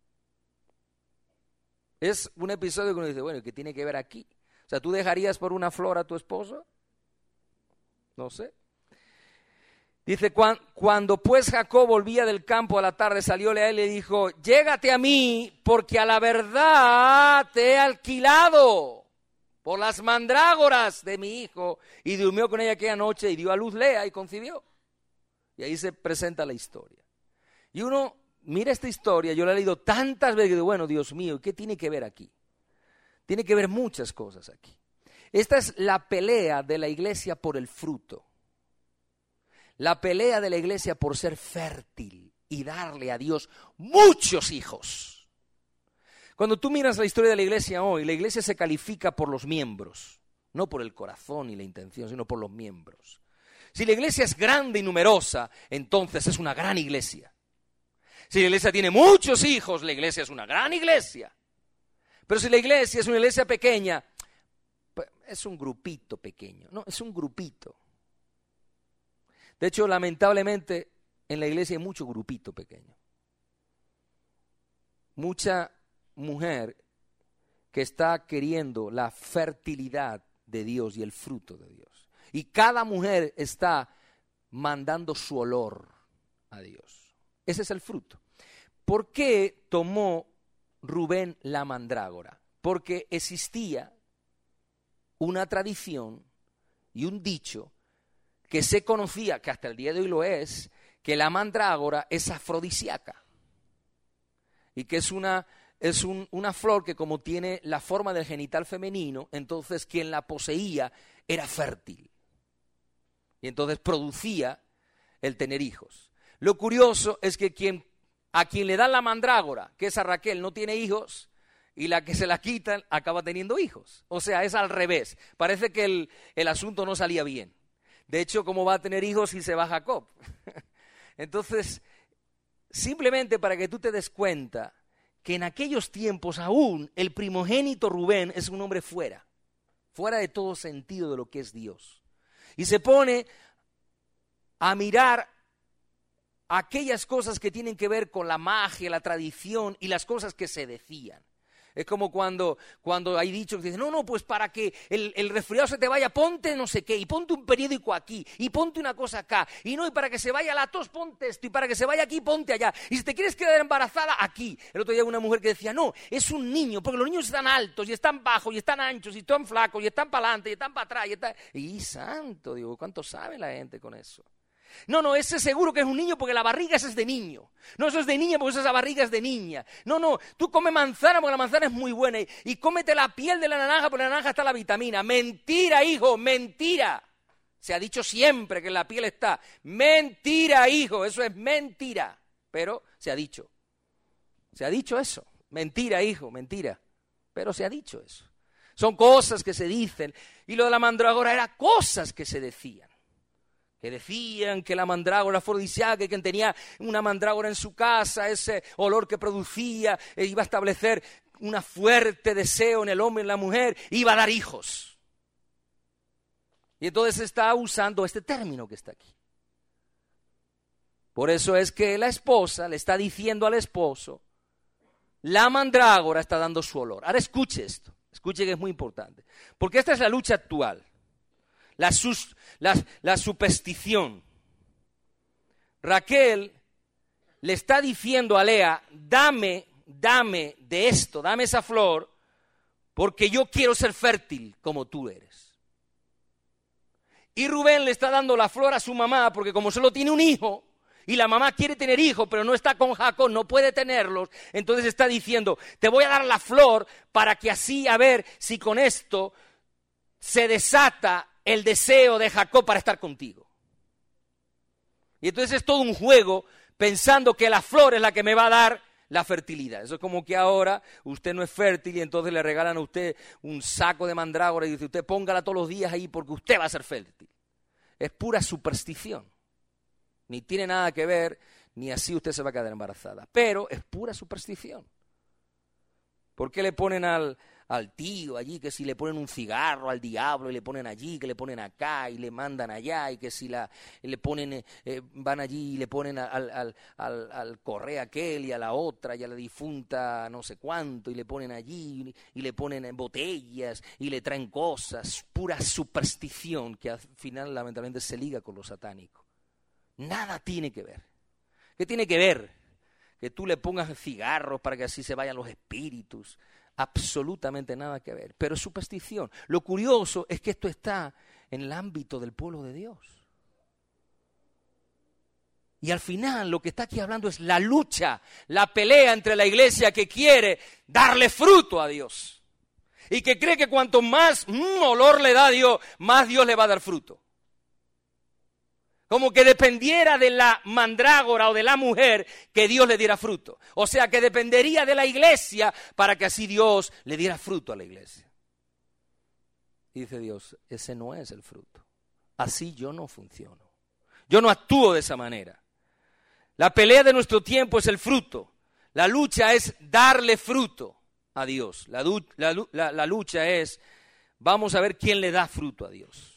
Es un episodio que uno dice, bueno, ¿qué tiene que ver aquí? O sea, ¿tú dejarías por una flor a tu esposo? No sé. Dice, cuando pues Jacob volvía del campo a la tarde, salióle a él y le dijo, llégate a mí, porque a la verdad te he alquilado por las mandrágoras de mi hijo. Y durmió con ella aquella noche y dio a luz Lea y concibió. Y ahí se presenta la historia. Y uno mira esta historia, yo la he leído tantas veces, y digo, bueno, Dios mío, ¿qué tiene que ver aquí? Tiene que ver muchas cosas aquí. Esta es la pelea de la iglesia por el fruto. La pelea de la iglesia por ser fértil y darle a Dios muchos hijos. Cuando tú miras la historia de la iglesia hoy, la iglesia se califica por los miembros, no por el corazón y la intención, sino por los miembros. Si la iglesia es grande y numerosa, entonces es una gran iglesia. Si la iglesia tiene muchos hijos, la iglesia es una gran iglesia. Pero si la iglesia es una iglesia pequeña, pues es un grupito pequeño, no, es un grupito. De hecho, lamentablemente, en la iglesia hay mucho grupito pequeño. Mucha mujer que está queriendo la fertilidad de Dios y el fruto de Dios. Y cada mujer está mandando su olor a Dios. Ese es el fruto. ¿Por qué tomó Rubén la mandrágora? Porque existía una tradición y un dicho que se conocía, que hasta el día de hoy lo es, que la mandrágora es afrodisíaca y que es una flor que como tiene la forma del genital femenino, entonces quien la poseía era fértil y entonces producía el tener hijos. Lo curioso es que a quien le dan la mandrágora, que es a Raquel, no tiene hijos, y la que se la quitan acaba teniendo hijos. O sea, es al revés. Parece que el asunto no salía bien. De hecho, ¿cómo va a tener hijos si se va Jacob? Entonces, simplemente para que tú te des cuenta que en aquellos tiempos aún el primogénito Rubén es un hombre fuera de todo sentido de lo que es Dios. Y se pone a mirar aquellas cosas que tienen que ver con la magia, la tradición y las cosas que se decían. Es como cuando hay dichos que dicen, no, pues para que el resfriado se te vaya, ponte no sé qué, y ponte un periódico aquí, y ponte una cosa acá, y para que se vaya la tos, ponte esto, y para que se vaya aquí, ponte allá, y si te quieres quedar embarazada, aquí. El otro día una mujer que decía, no, es un niño, porque los niños están altos, y están bajos, y están anchos, y están flacos, y están para adelante, y están para atrás, y santo, digo, ¿cuánto sabe la gente con eso? No, ese seguro que es un niño porque la barriga esa es de niño. No, eso es de niña porque esa barriga es de niña. No, tú come manzana porque la manzana es muy buena y cómete la piel de la naranja porque en la naranja está la vitamina. Mentira, hijo, mentira. Se ha dicho siempre que en la piel está. Mentira, hijo, eso es mentira. Pero se ha dicho eso. Mentira, hijo, mentira. Pero se ha dicho eso. Son cosas que se dicen. Y lo de la mandrágora era cosas que se decían. Que decían que la mandrágora afrodisíaca, que quien tenía una mandrágora en su casa, ese olor que producía, iba a establecer un fuerte deseo en el hombre y en la mujer, iba a dar hijos. Y entonces está usando este término que está aquí. Por eso es que la esposa le está diciendo al esposo, la mandrágora está dando su olor. Ahora escuche esto, escuche que es muy importante, porque esta es la lucha actual. La superstición. Raquel le está diciendo a Lea, dame de esto, dame esa flor, porque yo quiero ser fértil como tú eres. Y Rubén le está dando la flor a su mamá, porque como solo tiene un hijo, y la mamá quiere tener hijos, pero no está con Jacob, no puede tenerlos, entonces está diciendo, te voy a dar la flor para que así, a ver si con esto se desata el deseo de Jacob para estar contigo. Y entonces es todo un juego pensando que la flor es la que me va a dar la fertilidad. Eso es como que ahora usted no es fértil y entonces le regalan a usted un saco de mandrágora y dice, usted póngala todos los días ahí porque usted va a ser fértil. Es pura superstición. Ni tiene nada que ver, ni así usted se va a quedar embarazada. Pero es pura superstición. ¿Por qué le ponen al tío allí, que si le ponen un cigarro al diablo y le ponen allí, que le ponen acá y le mandan allá y que si le ponen, van allí y le ponen al correa aquel y a la otra y a la difunta no sé cuánto y le ponen allí y le ponen en botellas y le traen cosas? Pura superstición que al final lamentablemente se liga con lo satánico. Nada tiene que ver. ¿Qué tiene que ver? Que tú le pongas cigarros para que así se vayan los espíritus. Absolutamente nada que ver. Pero es superstición. Lo curioso es que esto está en el ámbito del pueblo de Dios. Y al final lo que está aquí hablando es la lucha, la pelea entre la iglesia que quiere darle fruto a Dios. Y que cree que cuanto más olor le da a Dios, más Dios le va a dar fruto. Como que dependiera de la mandrágora o de la mujer que Dios le diera fruto. O sea, que dependería de la iglesia para que así Dios le diera fruto a la iglesia. Y dice Dios, ese no es el fruto. Así yo no funciono. Yo no actúo de esa manera. La pelea de nuestro tiempo es el fruto. La lucha es darle fruto a Dios. La lucha es, vamos a ver quién le da fruto a Dios.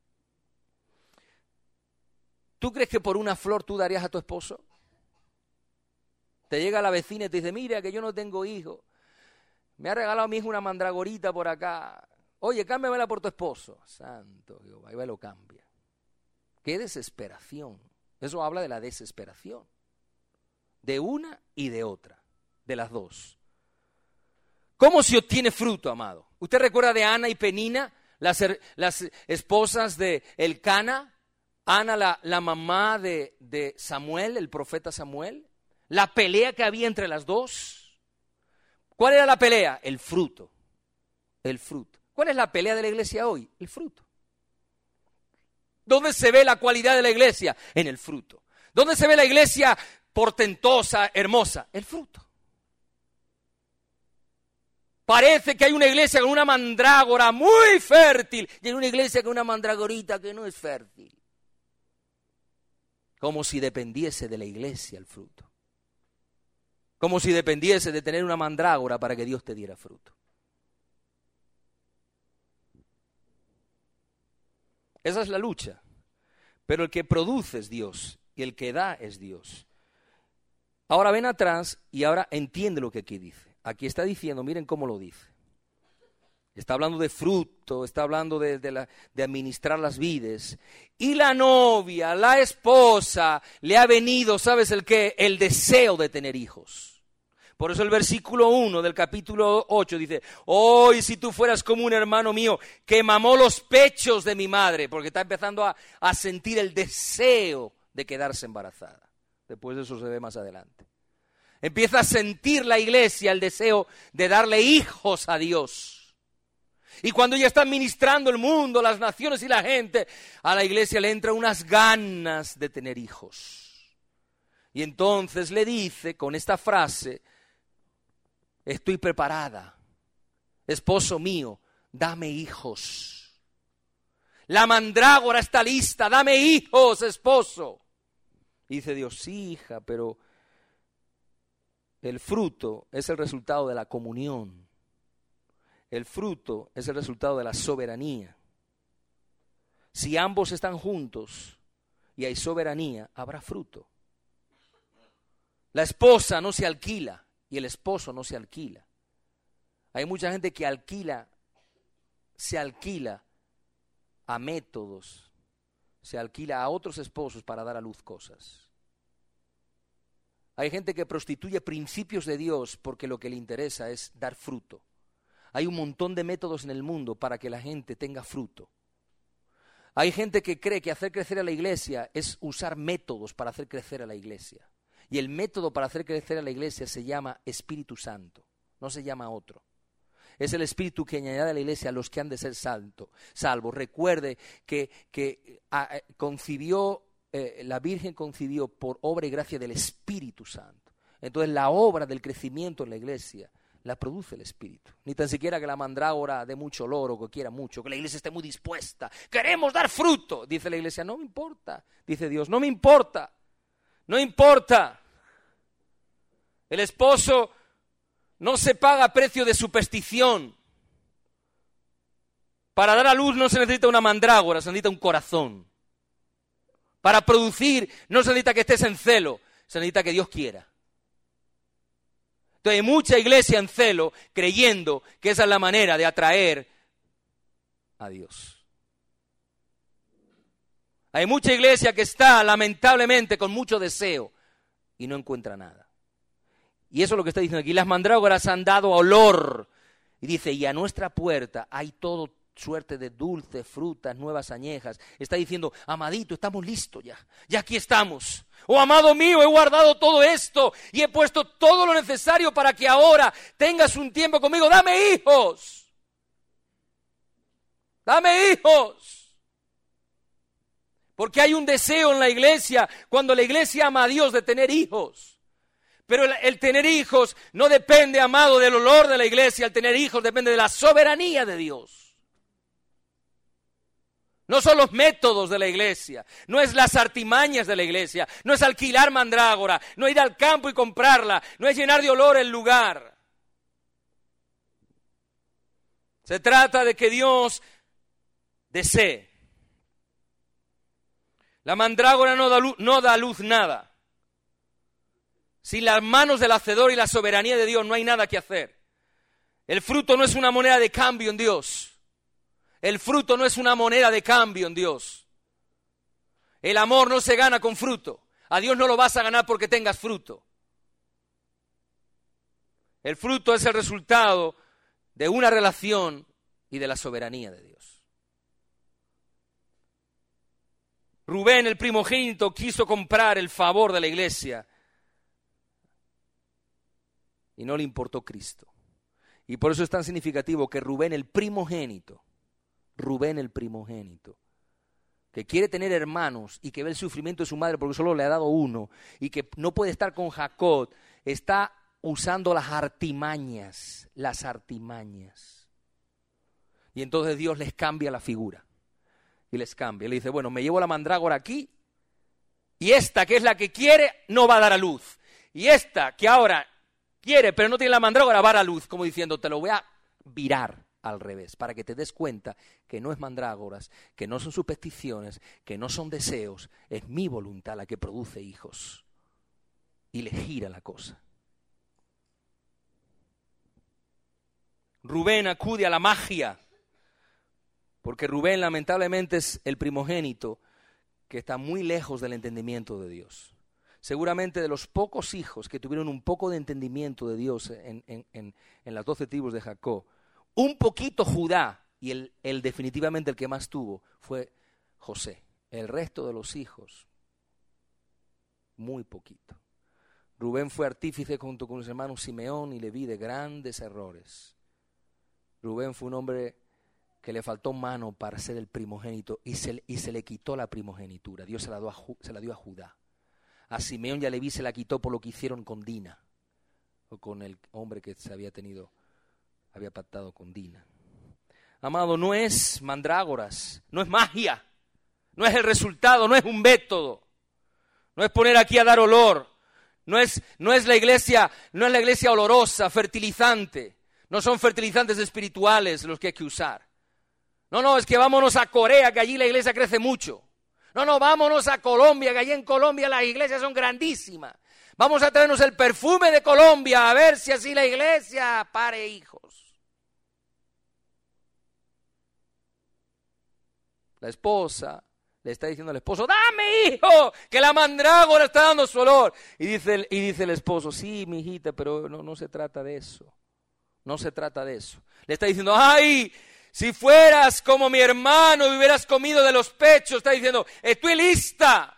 ¿Tú crees que por una flor tú darías a tu esposo? Te llega la vecina y te dice, mira que yo no tengo hijos. Me ha regalado a mi hijo una mandragorita por acá. Oye, cámbiamela por tu esposo. Santo Jehová, ahí va y lo cambia. ¡Qué desesperación! Eso habla de la desesperación. De una y de otra. De las dos. ¿Cómo se obtiene fruto, amado? ¿Usted recuerda de Ana y Penina, las esposas de Elcana? Ana, la mamá de Samuel, el profeta Samuel, la pelea que había entre las dos. ¿Cuál era la pelea? El fruto. El fruto. ¿Cuál es la pelea de la iglesia hoy? El fruto. ¿Dónde se ve la cualidad de la iglesia? En el fruto. ¿Dónde se ve la iglesia portentosa, hermosa? El fruto. Parece que hay una iglesia con una mandrágora muy fértil y hay una iglesia con una mandragorita que no es fértil. Como si dependiese de la iglesia el fruto. Como si dependiese de tener una mandrágora para que Dios te diera fruto. Esa es la lucha. Pero el que produce es Dios y el que da es Dios. Ahora ven atrás y ahora entiende lo que aquí dice. Aquí está diciendo, miren cómo lo dice. Está hablando de fruto, está hablando de administrar las vides. Y la novia, la esposa, le ha venido, ¿sabes el qué? El deseo de tener hijos. Por eso el versículo 1 del capítulo 8 dice, hoy si tú fueras como un hermano mío que mamó los pechos de mi madre, porque está empezando a sentir el deseo de quedarse embarazada. Después de eso se ve más adelante. Empieza a sentir la iglesia el deseo de darle hijos a Dios. Y cuando ella está ministrando el mundo, las naciones y la gente, a la iglesia le entra unas ganas de tener hijos. Y entonces le dice con esta frase, estoy preparada, esposo mío, dame hijos. La mandrágora está lista, dame hijos, esposo. Y dice Dios, sí, hija, pero el fruto es el resultado de la comunión. El fruto es el resultado de la soberanía. Si ambos están juntos y hay soberanía, habrá fruto. La esposa no se alquila y el esposo no se alquila. Hay mucha gente que se alquila a métodos, se alquila a otros esposos para dar a luz cosas. Hay gente que prostituye principios de Dios porque lo que le interesa es dar fruto. Hay un montón de métodos en el mundo para que la gente tenga fruto. Hay gente que cree que hacer crecer a la iglesia es usar métodos para hacer crecer a la iglesia. Y el método para hacer crecer a la iglesia se llama Espíritu Santo, no se llama otro. Es el Espíritu que añade a la iglesia a los que han de ser salvos. Recuerde que la Virgen concibió por obra y gracia del Espíritu Santo. Entonces la obra del crecimiento en la iglesia la produce el Espíritu. Ni tan siquiera que la mandrágora dé mucho olor o que quiera mucho, que la iglesia esté muy dispuesta. Queremos dar fruto. Dice la iglesia, no me importa. Dice Dios, no me importa. No importa. El esposo no se paga a precio de superstición. Para dar a luz no se necesita una mandrágora, se necesita un corazón. Para producir no se necesita que estés en celo, se necesita que Dios quiera. Entonces hay mucha iglesia en celo creyendo que esa es la manera de atraer a Dios. Hay mucha iglesia que está lamentablemente con mucho deseo y no encuentra nada. Y eso es lo que está diciendo aquí. Las mandrágoras han dado olor. Y dice, y a nuestra puerta hay todo suerte de dulces, frutas, nuevas añejas. Está diciendo, amadito, estamos listos ya. Ya aquí estamos. Oh, amado mío, he guardado todo esto y he puesto todo lo necesario para que ahora tengas un tiempo conmigo. Dame hijos. Dame hijos. Porque hay un deseo en la iglesia, cuando la iglesia ama a Dios, de tener hijos. Pero el tener hijos no depende, amado, del olor de la iglesia. El tener hijos depende de la soberanía de Dios. No son los métodos de la iglesia, no es las artimañas de la iglesia, no es alquilar mandrágora, no es ir al campo y comprarla, no es llenar de olor el lugar. Se trata de que Dios desee. La mandrágora no da luz nada. Sin las manos del hacedor y la soberanía de Dios no hay nada que hacer. El fruto no es una moneda de cambio en Dios. El fruto no es una moneda de cambio en Dios. El amor no se gana con fruto. A Dios no lo vas a ganar porque tengas fruto. El fruto es el resultado de una relación y de la soberanía de Dios. Rubén, el primogénito, quiso comprar el favor de la iglesia y no le importó Cristo. Y por eso es tan significativo que Rubén, el primogénito, que quiere tener hermanos y que ve el sufrimiento de su madre porque solo le ha dado uno y que no puede estar con Jacob, está usando las artimañas. Y entonces Dios les cambia la figura y les cambia. Le dice, bueno, me llevo la mandrágora aquí y esta, que es la que quiere, no va a dar a luz. Y esta, que ahora quiere pero no tiene la mandrágora, va a dar a luz, como diciendo, te lo voy a virar al revés, para que te des cuenta que no es mandrágoras, que no son supersticiones, que no son deseos, es mi voluntad la que produce hijos. Y le gira la cosa. Rubén acude a la magia, porque Rubén lamentablemente es el primogénito que está muy lejos del entendimiento de Dios. Seguramente de los pocos hijos que tuvieron un poco de entendimiento de Dios en las 12 tribus de Jacob, un poquito Judá, y el definitivamente el que más tuvo fue José. El resto de los hijos, muy poquito. Rubén fue artífice junto con sus hermanos Simeón y Leví de grandes errores. Rubén fue un hombre que le faltó mano para ser el primogénito y se le quitó la primogenitura. Dios se la dio a Judá. A Simeón y a Leví se la quitó por lo que hicieron con Dina, o con el hombre que había pactado con Dina. Amado, no es mandrágoras, no es magia, no es el resultado, no es un método, no es poner aquí a dar olor, no es la iglesia olorosa, fertilizante, no son fertilizantes espirituales los que hay que usar. No, es que vámonos a Corea, que allí la iglesia crece mucho. No, vámonos a Colombia, que allí en Colombia las iglesias son grandísimas. Vamos a traernos el perfume de Colombia, a ver si así la iglesia pare hijos. La esposa le está diciendo al esposo, dame hijo, que la mandrágora está dando su olor. Y dice el esposo, sí, mi hijita, pero no se trata de eso. No se trata de eso. Le está diciendo, ay, si fueras como mi hermano y hubieras comido de los pechos, está diciendo, estoy lista.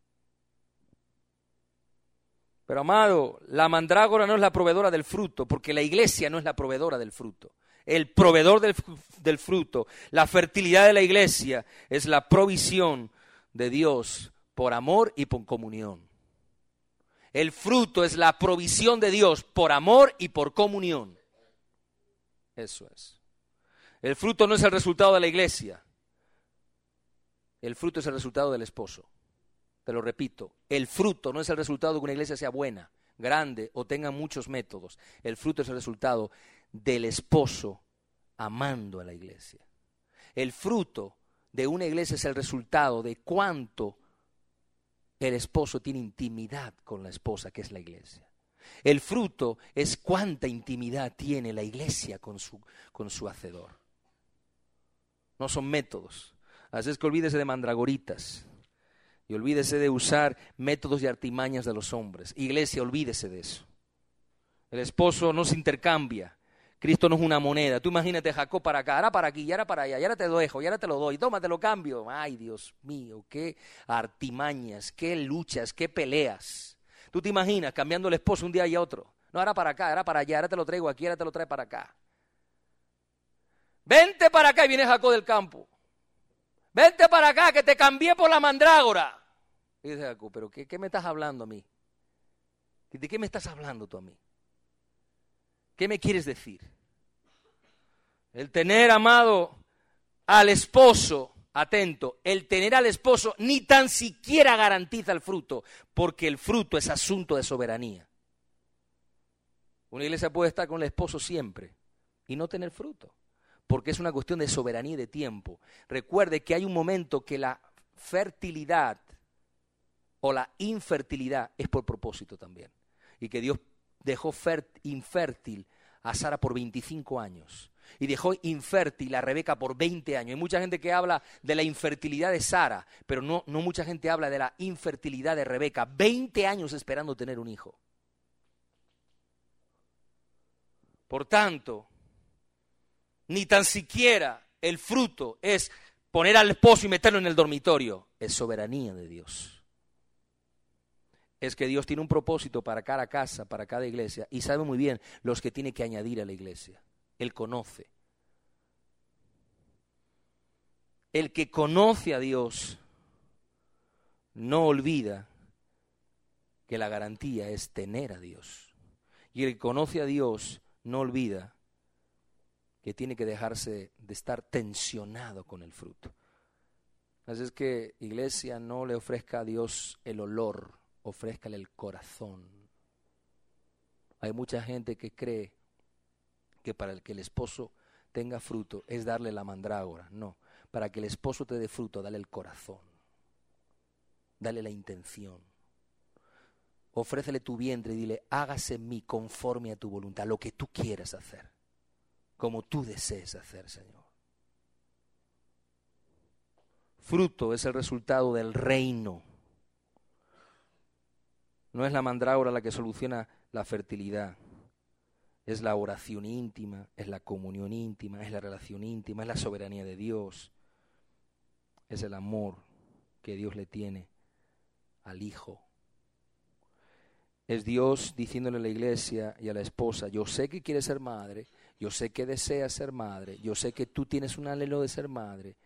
Pero amado, la mandrágora no es la proveedora del fruto, porque la iglesia no es la proveedora del fruto. El proveedor del fruto, la fertilidad de la iglesia, es la provisión de Dios por amor y por comunión. El fruto es la provisión de Dios por amor y por comunión. Eso es. El fruto no es el resultado de la iglesia. El fruto es el resultado del esposo. Te lo repito, el fruto no es el resultado de que una iglesia sea buena, grande o tenga muchos métodos. El fruto es el resultado del esposo amando a la iglesia. El fruto de una iglesia es el resultado de cuánto el esposo tiene intimidad con la esposa, que es la iglesia. El fruto es cuánta intimidad tiene la iglesia con su hacedor. No son métodos. Así es que olvídese de mandragoritas y olvídese de usar métodos y artimañas de los hombres. Iglesia, olvídese de eso. El esposo no se intercambia. Cristo no es una moneda. Tú imagínate Jacob para acá, ahora para aquí, y ahora para allá, y ahora te dejo, y ahora te lo doy, toma, te lo cambio. Ay, Dios mío, qué artimañas, qué luchas, qué peleas. Tú te imaginas cambiando el esposo un día y otro. No, ahora para acá, ahora para allá, ahora te lo traigo aquí, ahora te lo trae para acá. Vente para acá y viene Jacob del campo. Vente para acá que te cambié por la mandrágora. Y dice Jacob, pero ¿qué me estás hablando a mí? ¿De qué me estás hablando tú a mí? ¿Qué me quieres decir? El tener amado al esposo, atento, el tener al esposo ni tan siquiera garantiza el fruto, porque el fruto es asunto de soberanía. Una iglesia puede estar con el esposo siempre y no tener fruto, porque es una cuestión de soberanía y de tiempo. Recuerde que hay un momento que la fertilidad o la infertilidad es por propósito también, y que Dios dejó infértil a Sara por 25 años y dejó infértil a Rebeca por 20 años. Hay mucha gente que habla de la infertilidad de Sara, pero no mucha gente habla de la infertilidad de Rebeca. 20 años esperando tener un hijo. Por tanto, ni tan siquiera el fruto es poner al esposo y meterlo en el dormitorio. Es soberanía de Dios. Es que Dios tiene un propósito para cada casa, para cada iglesia, y sabe muy bien los que tiene que añadir a la iglesia. Él conoce. El que conoce a Dios no olvida que la garantía es tener a Dios. Y el que conoce a Dios no olvida que tiene que dejarse de estar tensionado con el fruto. Así es que, iglesia, no le ofrezca a Dios el olor, ofrézcale el corazón. Hay mucha gente que cree que para el que el esposo tenga fruto es darle la mandrágora. No, para que el esposo te dé fruto, dale el corazón, dale la intención. Ofrécele tu vientre y dile, hágase en mí conforme a tu voluntad, lo que tú quieras hacer, como tú desees hacer, Señor. Fruto es el resultado del reino. No es la mandrágora la que soluciona la fertilidad. Es la oración íntima, es la comunión íntima, es la relación íntima, es la soberanía de Dios. Es el amor que Dios le tiene al Hijo. Es Dios diciéndole a la iglesia y a la esposa, yo sé que quieres ser madre, yo sé que deseas ser madre, yo sé que tú tienes un anhelo de ser madre,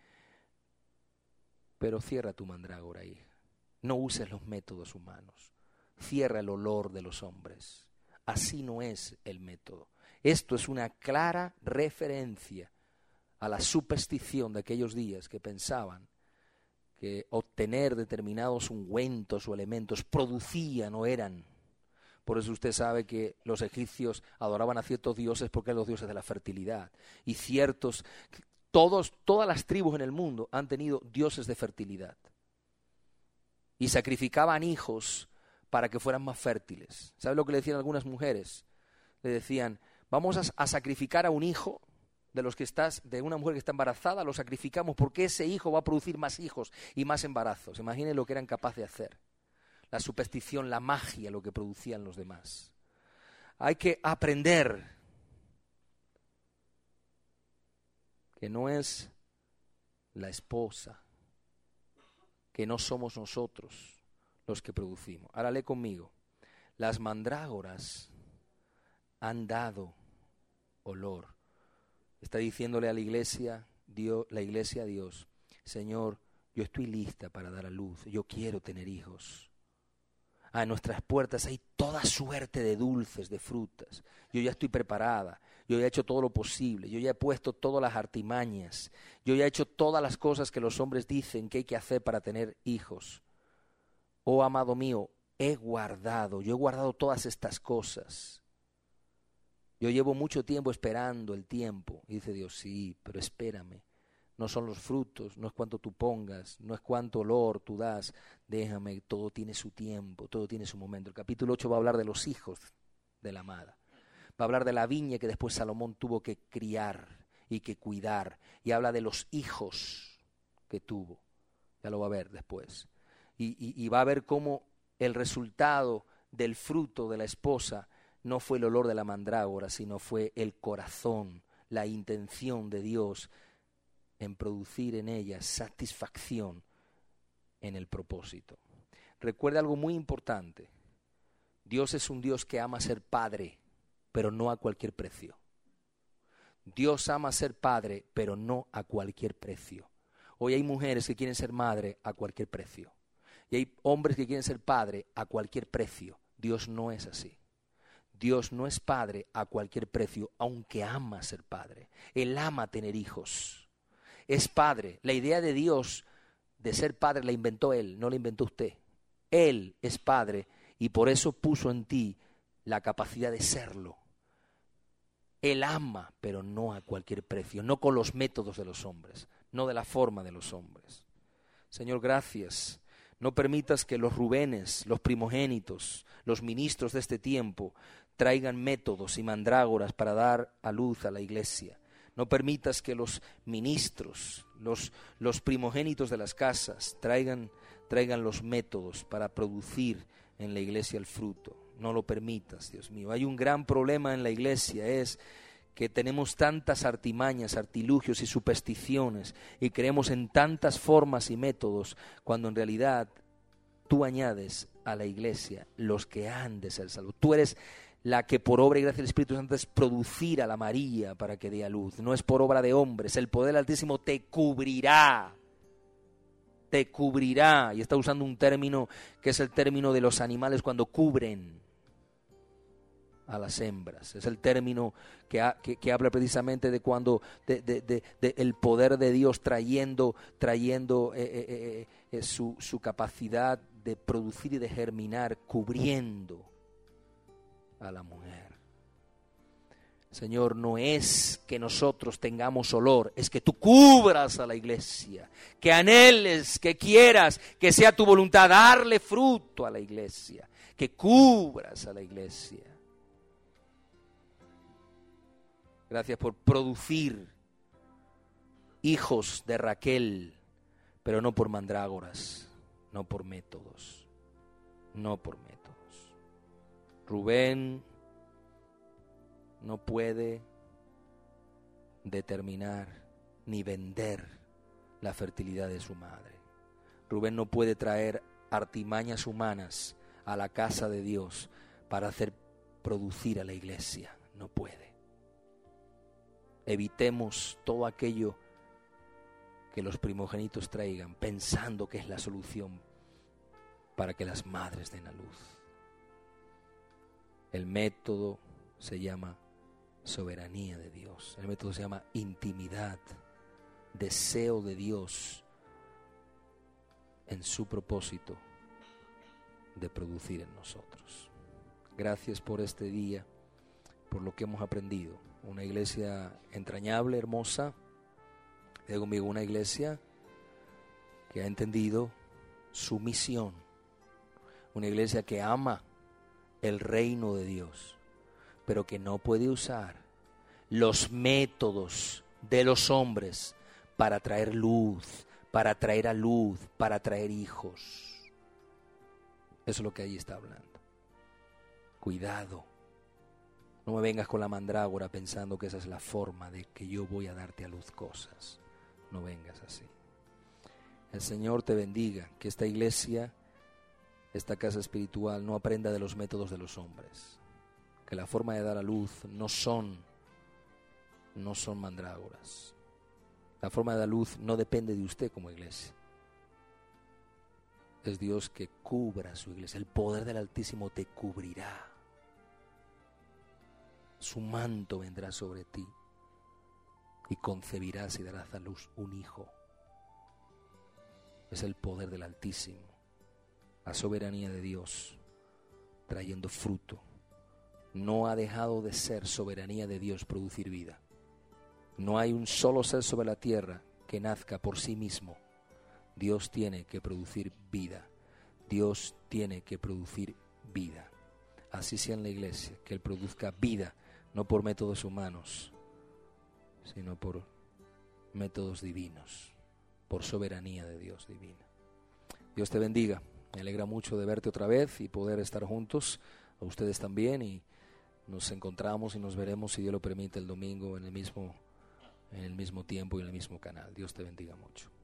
pero cierra tu mandrágora, hija. No uses los métodos humanos. Cierra el olor de los hombres. Así no es el método. Esto es una clara referencia a la superstición de aquellos días que pensaban que obtener determinados ungüentos o elementos producían o eran. Por eso usted sabe que los egipcios adoraban a ciertos dioses porque eran los dioses de la fertilidad. Y todas las tribus en el mundo han tenido dioses de fertilidad. Y sacrificaban hijos para que fueran más fértiles. ¿Sabe lo que le decían algunas mujeres? Le decían, vamos a sacrificar a un hijo de una mujer que está embarazada, lo sacrificamos porque ese hijo va a producir más hijos y más embarazos. Imaginen lo que eran capaces de hacer. La superstición, la magia, lo que producían los demás. Hay que aprender que no es la esposa, que no somos nosotros los que producimos. Ahora lee conmigo. Las mandrágoras han dado olor. Está diciéndole a la iglesia a Dios, Señor, yo estoy lista para dar a luz, yo quiero tener hijos. A nuestras puertas hay toda suerte de dulces, de frutas. Yo ya estoy preparada, yo ya he hecho todo lo posible, yo ya he puesto todas las artimañas, yo ya he hecho todas las cosas que los hombres dicen que hay que hacer para tener hijos. Oh, amado mío, yo he guardado todas estas cosas. Yo llevo mucho tiempo esperando el tiempo. Y dice Dios, sí, pero espérame. No son los frutos, no es cuánto tú pongas, no es cuánto olor tú das. Déjame, todo tiene su tiempo, todo tiene su momento. El capítulo 8 va a hablar de los hijos de la amada. Va a hablar de la viña que después Salomón tuvo que criar y que cuidar. Y habla de los hijos que tuvo. Ya lo va a ver después. Y va a ver cómo el resultado del fruto de la esposa no fue el olor de la mandrágora, sino fue el corazón, la intención de Dios en producir en ella satisfacción en el propósito. Recuerda algo muy importante. Dios es un Dios que ama ser padre, pero no a cualquier precio. Dios ama ser padre, pero no a cualquier precio. Hoy hay mujeres que quieren ser madre a cualquier precio. Y hay hombres que quieren ser padre a cualquier precio. Dios no es así. Dios no es padre a cualquier precio, aunque ama ser padre. Él ama tener hijos. Es padre. La idea de Dios de ser padre la inventó Él, no la inventó usted. Él es padre y por eso puso en ti la capacidad de serlo. Él ama, pero no a cualquier precio, no con los métodos de los hombres, no de la forma de los hombres. Señor, gracias. No permitas que los Rubenes, los primogénitos, los ministros de este tiempo traigan métodos y mandrágoras para dar a luz a la iglesia. No permitas que los ministros, los primogénitos de las casas traigan los métodos para producir en la iglesia el fruto. No lo permitas, Dios mío. Hay un gran problema en la iglesia, es que tenemos tantas artimañas, artilugios y supersticiones y creemos en tantas formas y métodos cuando en realidad tú añades a la iglesia los que han de ser salvos. Tú eres la que por obra y gracia del Espíritu Santo es producir a la María para que dé a luz. No es por obra de hombres. El poder del Altísimo te cubrirá. Te cubrirá. Y está usando un término que es el término de los animales cuando cubren a las hembras. Es el término que habla precisamente de cuando de el poder de Dios trayendo su capacidad de producir y de germinar, cubriendo a la mujer. Señor, no es que nosotros tengamos olor, es que tú cubras a la iglesia, que anheles, que quieras, que sea tu voluntad darle fruto a la iglesia, que cubras a la iglesia. Gracias por producir hijos de Raquel, pero no por mandrágoras, no por métodos, no por métodos. Rubén no puede determinar ni vender la fertilidad de su madre. Rubén no puede traer artimañas humanas a la casa de Dios para hacer producir a la iglesia. No puede. Evitemos todo aquello que los primogénitos traigan, pensando que es la solución para que las madres den a luz. El método se llama soberanía de Dios. El método se llama intimidad, deseo de Dios en su propósito de producir en nosotros. Gracias por este día, por lo que hemos aprendido. Una iglesia entrañable, hermosa. Digo conmigo, una iglesia que ha entendido su misión. Una iglesia que ama el reino de Dios, pero que no puede usar los métodos de los hombres para traer luz, para traer a luz, para traer hijos. Eso es lo que ahí está hablando. Cuidado. No me vengas con la mandrágora pensando que esa es la forma de que yo voy a darte a luz cosas. No vengas así. El Señor te bendiga, que esta iglesia, esta casa espiritual, no aprenda de los métodos de los hombres. Que la forma de dar a luz no son mandrágoras. La forma de dar luz no depende de usted como iglesia. es Dios que cubra a su iglesia. El poder del Altísimo te cubrirá. Su manto vendrá sobre ti y concebirás y darás a luz un hijo. Es el poder del Altísimo, la soberanía de Dios trayendo fruto. No ha dejado de ser soberanía de Dios producir vida. No hay un solo ser sobre la tierra que nazca por sí mismo. Dios tiene que producir vida. Dios tiene que producir vida. Así sea en la iglesia, que Él produzca vida, no por métodos humanos, sino por métodos divinos, por soberanía de Dios divina. Dios te bendiga. Me alegra mucho de verte otra vez y poder estar juntos, a ustedes también, y nos encontramos y nos veremos, si Dios lo permite, el domingo en el mismo tiempo y en el mismo canal. Dios te bendiga mucho.